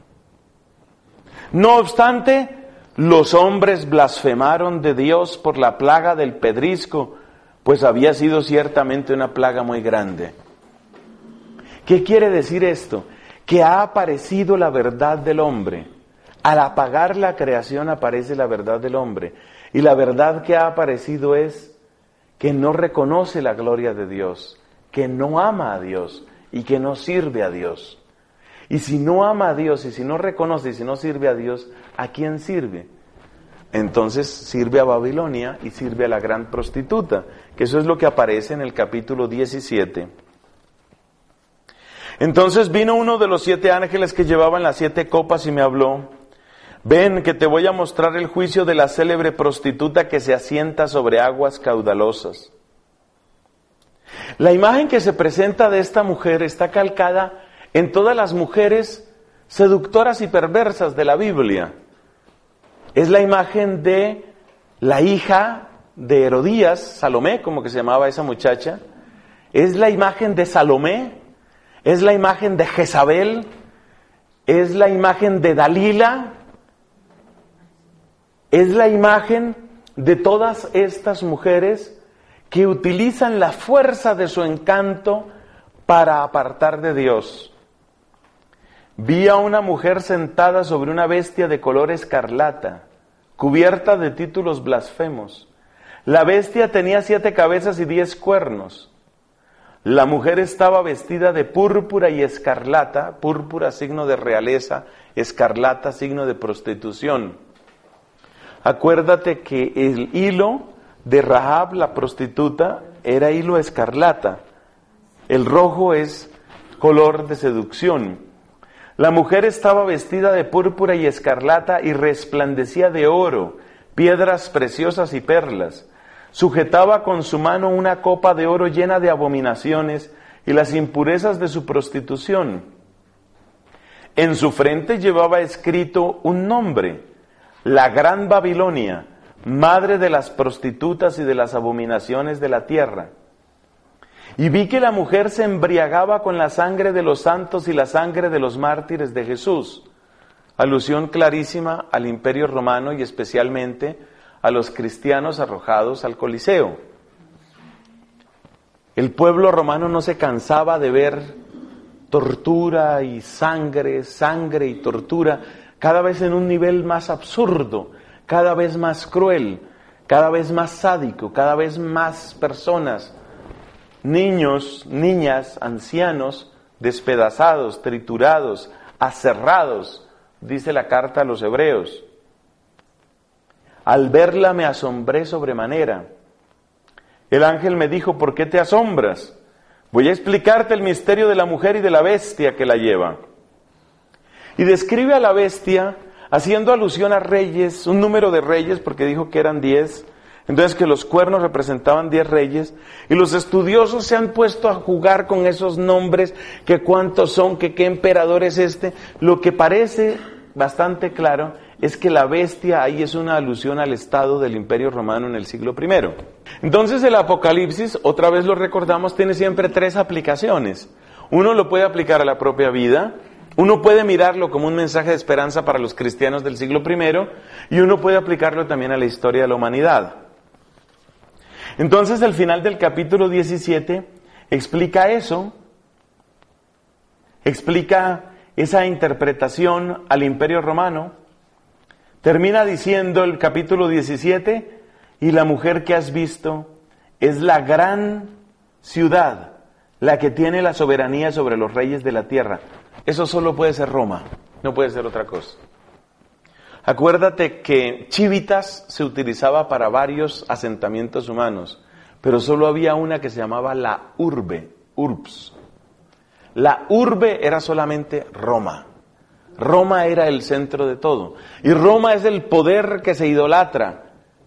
No obstante, los hombres blasfemaron de Dios por la plaga del pedrisco, pues había sido ciertamente una plaga muy grande. ¿Qué quiere decir esto? Que ha aparecido la verdad del hombre. Al apagar la creación aparece la verdad del hombre. Y la verdad que ha aparecido es que no reconoce la gloria de Dios, que no ama a Dios y que no sirve a Dios. Y si no ama a Dios y si no reconoce y si no sirve a Dios, ¿a quién sirve? Entonces sirve a Babilonia y sirve a la gran prostituta, que eso es lo que aparece en el capítulo diecisiete. Entonces vino uno de los siete ángeles que llevaban las siete copas y me habló: ven, que te voy a mostrar el juicio de la célebre prostituta que se asienta sobre aguas caudalosas. La imagen que se presenta de esta mujer está calcada en todas las mujeres seductoras y perversas de la Biblia. Es la imagen de la hija de Herodías, Salomé, como que se llamaba esa muchacha. Es la imagen de Salomé, es la imagen de Jezabel, es la imagen de Dalila, es la imagen de todas estas mujeres que utilizan la fuerza de su encanto para apartar de Dios. Vi a una mujer sentada sobre una bestia de color escarlata, cubierta de títulos blasfemos. La bestia tenía siete cabezas y diez cuernos. La mujer estaba vestida de púrpura y escarlata, púrpura signo de realeza, escarlata signo de prostitución. Acuérdate que el hilo de Rahab, la prostituta, era hilo escarlata. El rojo es color de seducción. La mujer estaba vestida de púrpura y escarlata y resplandecía de oro, piedras preciosas y perlas. Sujetaba con su mano una copa de oro llena de abominaciones y las impurezas de su prostitución. En su frente llevaba escrito un nombre: la Gran Babilonia, madre de las prostitutas y de las abominaciones de la tierra. Y vi que la mujer se embriagaba con la sangre de los santos y la sangre de los mártires de Jesús. Alusión clarísima al Imperio Romano y especialmente a los cristianos arrojados al Coliseo. El pueblo romano no se cansaba de ver tortura y sangre, sangre y tortura, cada vez en un nivel más absurdo, cada vez más cruel, cada vez más sádico, cada vez más personas, niños, niñas, ancianos, despedazados, triturados, aserrados, dice la carta a los hebreos. Al verla me asombré sobremanera. El ángel me dijo: ¿por qué te asombras? Voy a explicarte el misterio de la mujer y de la bestia que la lleva. Y describe a la bestia haciendo alusión a reyes, un número de reyes, porque dijo que eran diez. Entonces que los cuernos representaban diez reyes, y los estudiosos se han puesto a jugar con esos nombres, que cuántos son, que qué emperador es este. Lo que parece bastante claro es que la bestia ahí es una alusión al estado del Imperio Romano en el siglo primero. Entonces el Apocalipsis, otra vez lo recordamos, tiene siempre tres aplicaciones. Uno lo puede aplicar a la propia vida, uno puede mirarlo como un mensaje de esperanza para los cristianos del siglo primero, y uno puede aplicarlo también a la historia de la humanidad. Entonces el final del capítulo diecisiete explica eso, explica esa interpretación al Imperio Romano. Termina diciendo el capítulo diecisiete: y la mujer que has visto es la gran ciudad, la que tiene la soberanía sobre los reyes de la tierra. Eso solo puede ser Roma, no puede ser otra cosa. Acuérdate que Civitas se utilizaba para varios asentamientos humanos, pero solo había una que se llamaba la urbe, urbs. La urbe era solamente Roma. Roma era el centro de todo. Y Roma es el poder que se idolatra.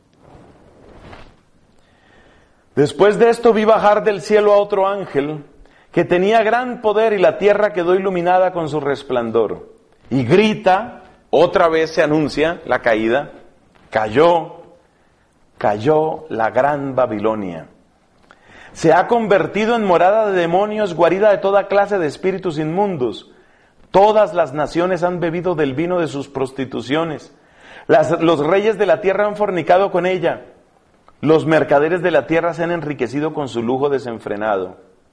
Después de esto vi bajar del cielo a otro ángel que tenía gran poder y la tierra quedó iluminada con su resplandor. Y grita, otra vez se anuncia la caída, cayó, cayó la gran Babilonia. Se ha convertido en morada de demonios, guarida de toda clase de espíritus inmundos. Todas las naciones han bebido del vino de sus prostituciones. Las, los reyes de la tierra han fornicado con ella. Los mercaderes de la tierra se han enriquecido con su lujo desenfrenado.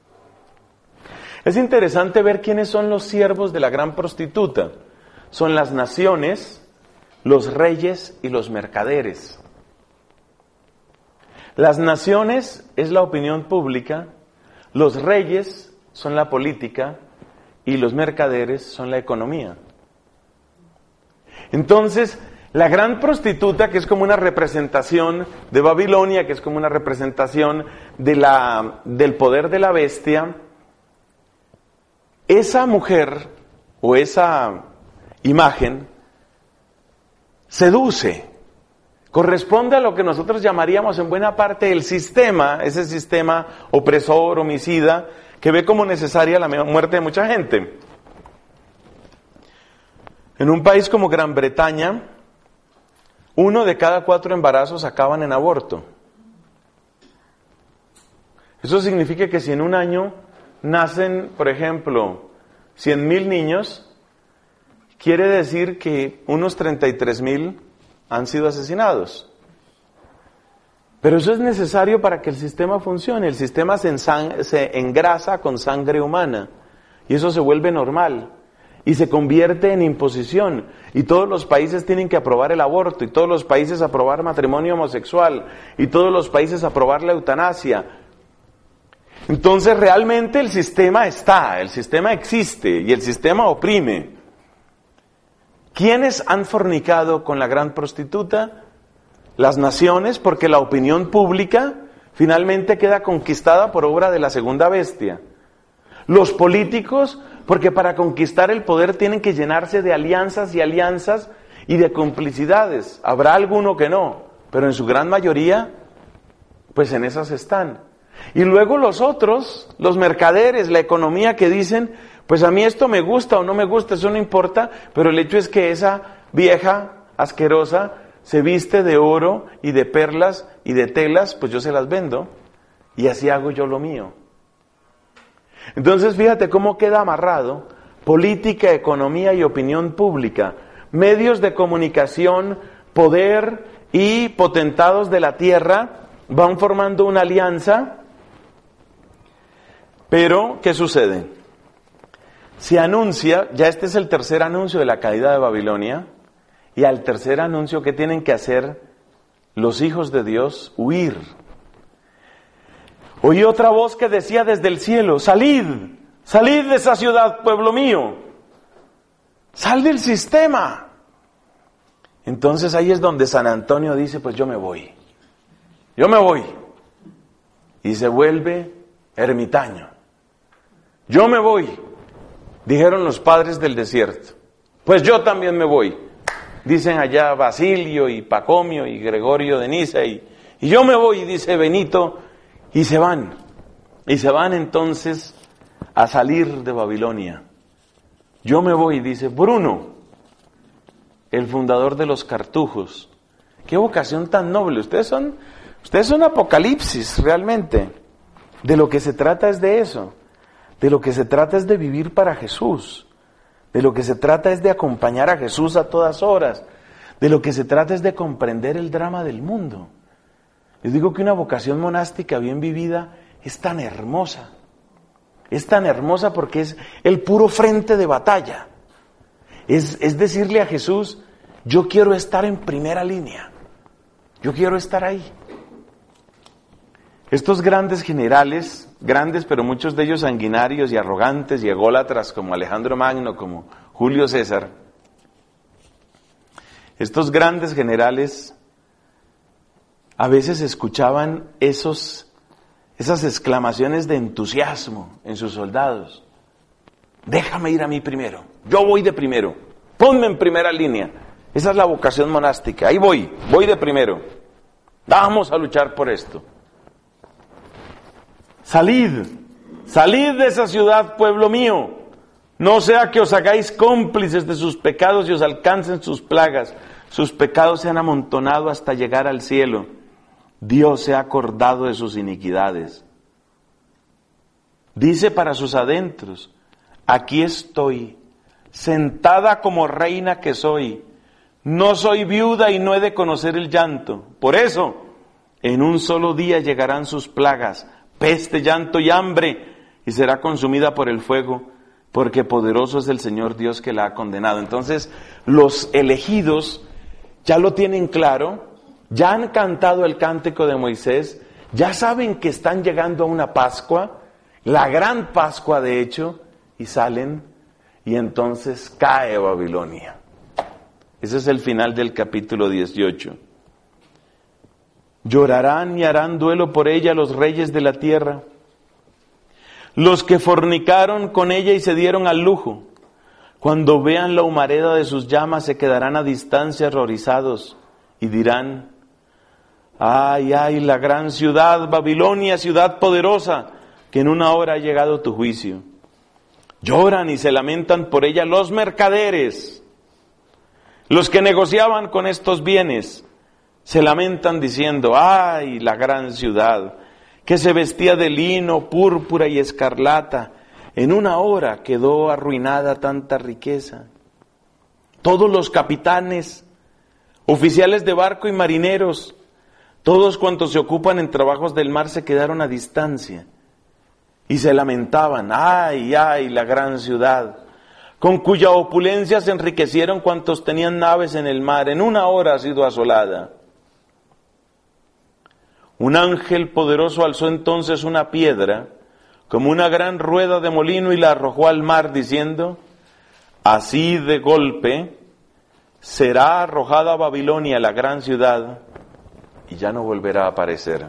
Es interesante ver quiénes son los siervos de la gran prostituta. Son las naciones, los reyes y los mercaderes. Las naciones es la opinión pública, los reyes son la política y los mercaderes son la economía. Entonces, la gran prostituta, que es como una representación de Babilonia, que es como una representación de la, del poder de la bestia, esa mujer o esa imagen seduce. Corresponde a lo que nosotros llamaríamos en buena parte el sistema, ese sistema opresor, homicida, que ve como necesaria la muerte de mucha gente. En un país como Gran Bretaña, uno de cada cuatro embarazos acaban en aborto. Eso significa que si en un año nacen, por ejemplo, cien mil niños, quiere decir que unos treinta y tres mil han sido asesinados. Pero eso es necesario para que el sistema funcione. El sistema se, ensang- se engrasa con sangre humana y eso se vuelve normal y se convierte en imposición. Y todos los países tienen que aprobar el aborto y todos los países aprobar matrimonio homosexual y todos los países aprobar la eutanasia. Entonces realmente el sistema está, el sistema existe y el sistema oprime. ¿Quiénes han fornicado con la gran prostituta? Las naciones, porque la opinión pública finalmente queda conquistada por obra de la segunda bestia. Los políticos, porque para conquistar el poder tienen que llenarse de alianzas y alianzas y de complicidades. Habrá alguno que no, pero en su gran mayoría, pues en esas están. Y luego los otros, los mercaderes, la economía que dicen, pues a mí esto me gusta o no me gusta, eso no importa, pero el hecho es que esa vieja asquerosa se viste de oro y de perlas y de telas, pues yo se las vendo y así hago yo lo mío. Entonces fíjate cómo queda amarrado política, economía y opinión pública, medios de comunicación, poder y potentados de la tierra van formando una alianza. Pero, ¿qué sucede? Se anuncia, ya este es el tercer anuncio de la caída de Babilonia, y al tercer anuncio, ¿qué tienen que hacer los hijos de Dios? Huir. Oí otra voz que decía desde el cielo, salid, salid de esa ciudad, pueblo mío, sal del sistema. Entonces ahí es donde San Antonio dice, pues yo me voy, yo me voy, y se vuelve ermitaño. Yo me voy, dijeron los padres del desierto, pues yo también me voy. Dicen allá Basilio y Pacomio y Gregorio de Niza y, y yo me voy, dice Benito, y se van. Y se van entonces a salir de Babilonia. Yo me voy, dice Bruno, el fundador de los cartujos. Qué vocación tan noble. Ustedes son, ustedes son apocalipsis realmente. De lo que se trata es de eso. De lo que se trata es de vivir para Jesús. De lo que se trata es de acompañar a Jesús a todas horas. De lo que se trata es de comprender el drama del mundo. Les digo que una vocación monástica bien vivida es tan hermosa. Es tan hermosa porque es el puro frente de batalla. Es, es decirle a Jesús, yo quiero estar en primera línea. Yo quiero estar ahí. Estos grandes generales grandes, pero muchos de ellos sanguinarios y arrogantes y ególatras, como Alejandro Magno, como Julio César, estos grandes generales a veces escuchaban esos, esas exclamaciones de entusiasmo en sus soldados. Déjame ir a mí primero, yo voy de primero, ponme en primera línea. Esa es la vocación monástica, ahí voy, voy de primero. Vamos a luchar por esto. Salid, salid de esa ciudad, pueblo mío. No sea que os hagáis cómplices de sus pecados y os alcancen sus plagas. Sus pecados se han amontonado hasta llegar al cielo. Dios se ha acordado de sus iniquidades. Dice para sus adentros, aquí estoy, sentada como reina que soy. No soy viuda y no he de conocer el llanto. Por eso, en un solo día llegarán sus plagas, peste, llanto y hambre, y será consumida por el fuego, porque poderoso es el Señor Dios que la ha condenado. Entonces, los elegidos ya lo tienen claro, ya han cantado el cántico de Moisés, ya saben que están llegando a una Pascua, la gran Pascua de hecho, y salen, y entonces cae Babilonia. Ese es el final del capítulo dieciocho. Llorarán y harán duelo por ella los reyes de la tierra, los que fornicaron con ella y se dieron al lujo. Cuando vean la humareda de sus llamas se quedarán a distancia horrorizados y dirán, ay, ay, la gran ciudad, Babilonia, ciudad poderosa, que en una hora ha llegado tu juicio. Lloran y se lamentan por ella los mercaderes, los que negociaban con estos bienes, se lamentan diciendo, ay, la gran ciudad, que se vestía de lino, púrpura y escarlata, en una hora quedó arruinada tanta riqueza. Todos los capitanes, oficiales de barco y marineros, todos cuantos se ocupan en trabajos del mar se quedaron a distancia y se lamentaban, ay, ay, la gran ciudad, con cuya opulencia se enriquecieron cuantos tenían naves en el mar, en una hora ha sido asolada. Un ángel poderoso alzó entonces una piedra, como una gran rueda de molino, y la arrojó al mar, diciendo, así de golpe será arrojada Babilonia, la gran ciudad, y ya no volverá a aparecer.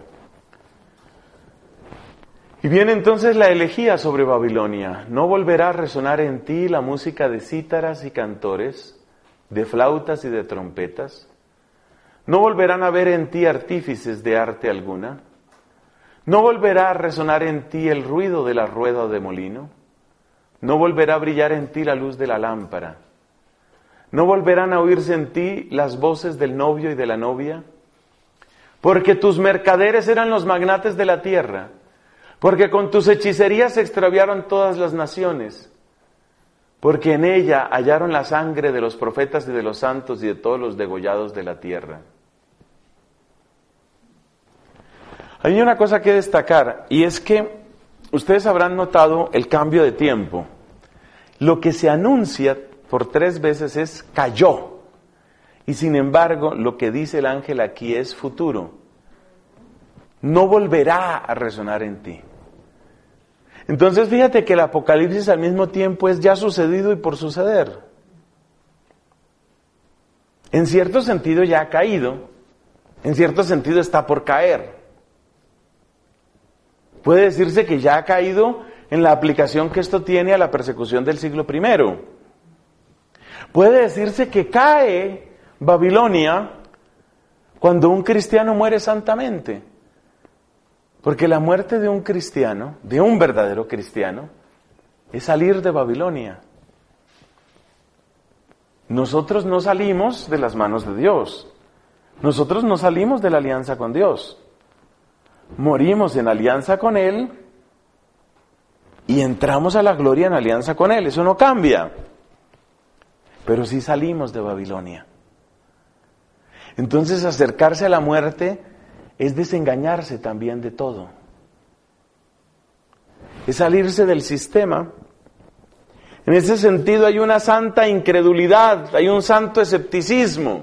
Y viene entonces la elegía sobre Babilonia. No volverá a resonar en ti la música de cítaras y cantores, de flautas y de trompetas. No volverán a ver en ti artífices de arte alguna. No volverá a resonar en ti el ruido de la rueda de molino. No volverá a brillar en ti la luz de la lámpara. No volverán a oírse en ti las voces del novio y de la novia. Porque tus mercaderes eran los magnates de la tierra. Porque con tus hechicerías se extraviaron todas las naciones. Porque en ella hallaron la sangre de los profetas y de los santos y de todos los degollados de la tierra. Hay una cosa que destacar, y es que ustedes habrán notado el cambio de tiempo. Lo que se anuncia por tres veces es cayó, y sin embargo lo que dice el ángel aquí es futuro. No volverá a resonar en ti. Entonces fíjate que el Apocalipsis al mismo tiempo es ya sucedido y por suceder. En cierto sentido ya ha caído, en cierto sentido está por caer. Puede decirse que ya ha caído en la aplicación que esto tiene a la persecución del siglo primero. Puede decirse que cae Babilonia cuando un cristiano muere santamente. Porque la muerte de un cristiano, de un verdadero cristiano, es salir de Babilonia. Nosotros no salimos de las manos de Dios. Nosotros no salimos de la alianza con Dios. Morimos en alianza con Él y entramos a la gloria en alianza con Él. Eso no cambia. Pero sí salimos de Babilonia. Entonces acercarse a la muerte es desengañarse también de todo. Es salirse del sistema. En ese sentido hay una santa incredulidad, hay un santo escepticismo.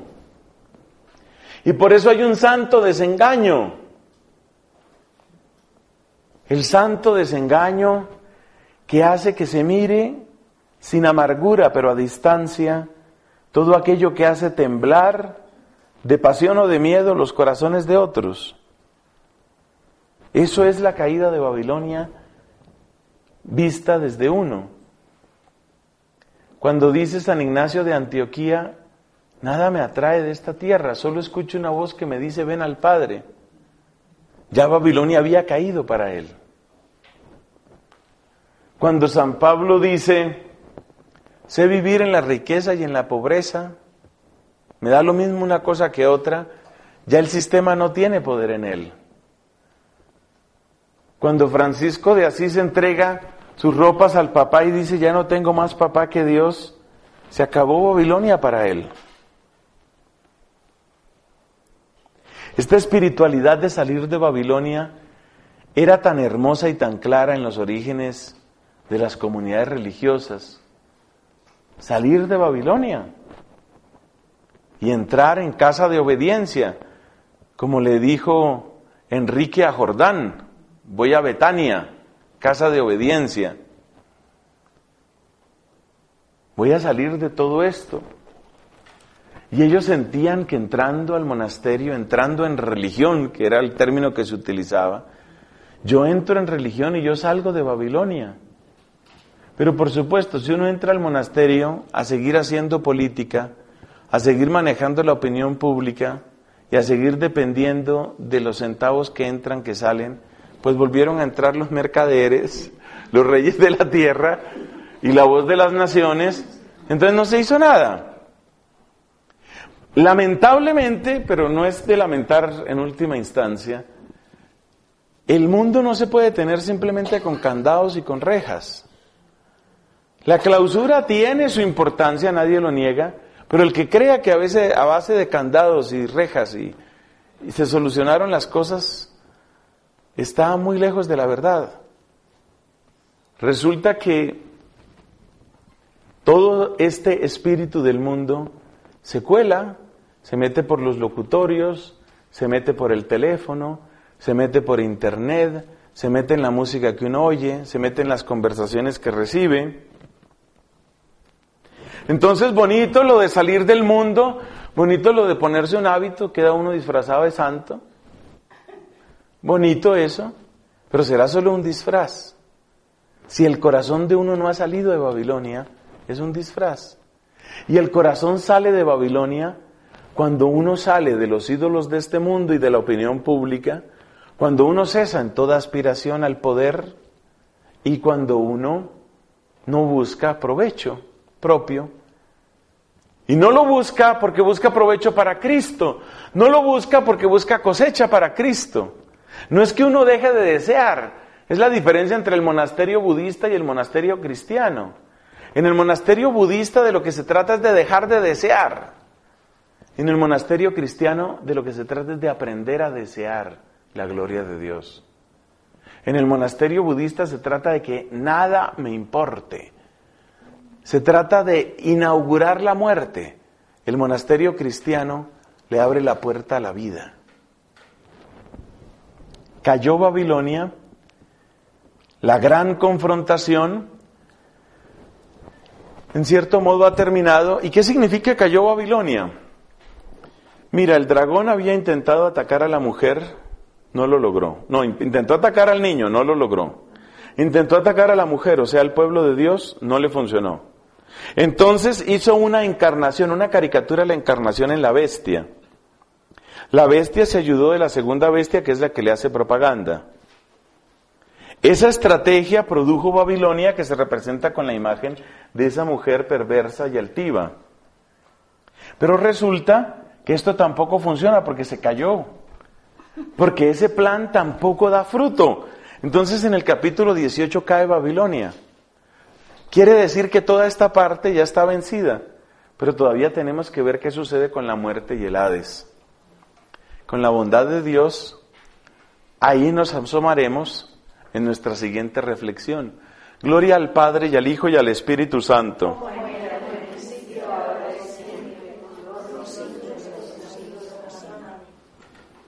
Y por eso hay un santo desengaño. el santo desengaño que hace que se mire sin amargura, pero a distancia, todo aquello que hace temblar de pasión o de miedo los corazones de otros. Eso es la caída de Babilonia vista desde uno. Cuando dice San Ignacio de Antioquía, nada me atrae de esta tierra, solo escucho una voz que me dice, ven al Padre. Ya Babilonia había caído para él. Cuando San Pablo dice, sé vivir en la riqueza y en la pobreza, me da lo mismo una cosa que otra, ya el sistema no tiene poder en él. Cuando Francisco de Asís entrega sus ropas al papá y dice, ya no tengo más papá que Dios, se acabó Babilonia para él. Esta espiritualidad de salir de Babilonia era tan hermosa y tan clara en los orígenes de las comunidades religiosas. Salir de Babilonia y entrar en casa de obediencia, como le dijo Enrique a Jordán, voy a Betania, casa de obediencia. Voy a salir de todo esto. Y ellos sentían que entrando al monasterio, entrando en religión, que era el término que se utilizaba, yo entro en religión y yo salgo de Babilonia. Pero por supuesto, si uno entra al monasterio a seguir haciendo política, a seguir manejando la opinión pública y a seguir dependiendo de los centavos que entran, que salen, pues volvieron a entrar los mercaderes, los reyes de la tierra y la voz de las naciones, entonces no se hizo nada. Lamentablemente, pero no es de lamentar en última instancia, el mundo no se puede tener simplemente con candados y con rejas. La clausura tiene su importancia, nadie lo niega, pero el que crea que a veces a base de candados y rejas y, y se solucionaron las cosas, está muy lejos de la verdad. Resulta que todo este espíritu del mundo se cuela, se mete por los locutorios, se mete por el teléfono, se mete por internet, se mete en la música que uno oye, se mete en las conversaciones que recibe. Entonces, bonito lo de salir del mundo, bonito lo de ponerse un hábito, queda uno disfrazado de santo. Bonito eso, pero será solo un disfraz. Si el corazón de uno no ha salido de Babilonia, es un disfraz. Y el corazón sale de Babilonia cuando uno sale de los ídolos de este mundo y de la opinión pública, cuando uno cesa en toda aspiración al poder y cuando uno no busca provecho propio. Y no lo busca porque busca provecho para Cristo, no lo busca porque busca cosecha para Cristo. No es que uno deje de desear, es la diferencia entre el monasterio budista y el monasterio cristiano. En el monasterio budista de lo que se trata es de dejar de desear. En el monasterio cristiano de lo que se trata es de aprender a desear la gloria de Dios. En el monasterio budista se trata de que nada me importe. Se trata de inaugurar la muerte. El monasterio cristiano le abre la puerta a la vida. Cayó Babilonia, la gran confrontación, en cierto modo ha terminado. ¿Y qué significa que cayó Babilonia? Mira, el dragón había intentado atacar a la mujer, no lo logró. No, intentó atacar al niño, no lo logró. Intentó atacar a la mujer, o sea, al pueblo de Dios, no le funcionó. Entonces hizo una encarnación, una caricatura de la encarnación en la bestia. La bestia se ayudó de la segunda bestia, que es la que le hace propaganda. Esa estrategia produjo Babilonia, que se representa con la imagen de esa mujer perversa y altiva. Pero resulta que esto tampoco funciona porque se cayó, porque ese plan tampoco da fruto. Entonces en el capítulo dieciocho cae Babilonia. Quiere decir que toda esta parte ya está vencida, pero todavía tenemos que ver qué sucede con la muerte y el Hades. Con la bondad de Dios, ahí nos asomaremos en nuestra siguiente reflexión. Gloria al Padre y al Hijo y al Espíritu Santo.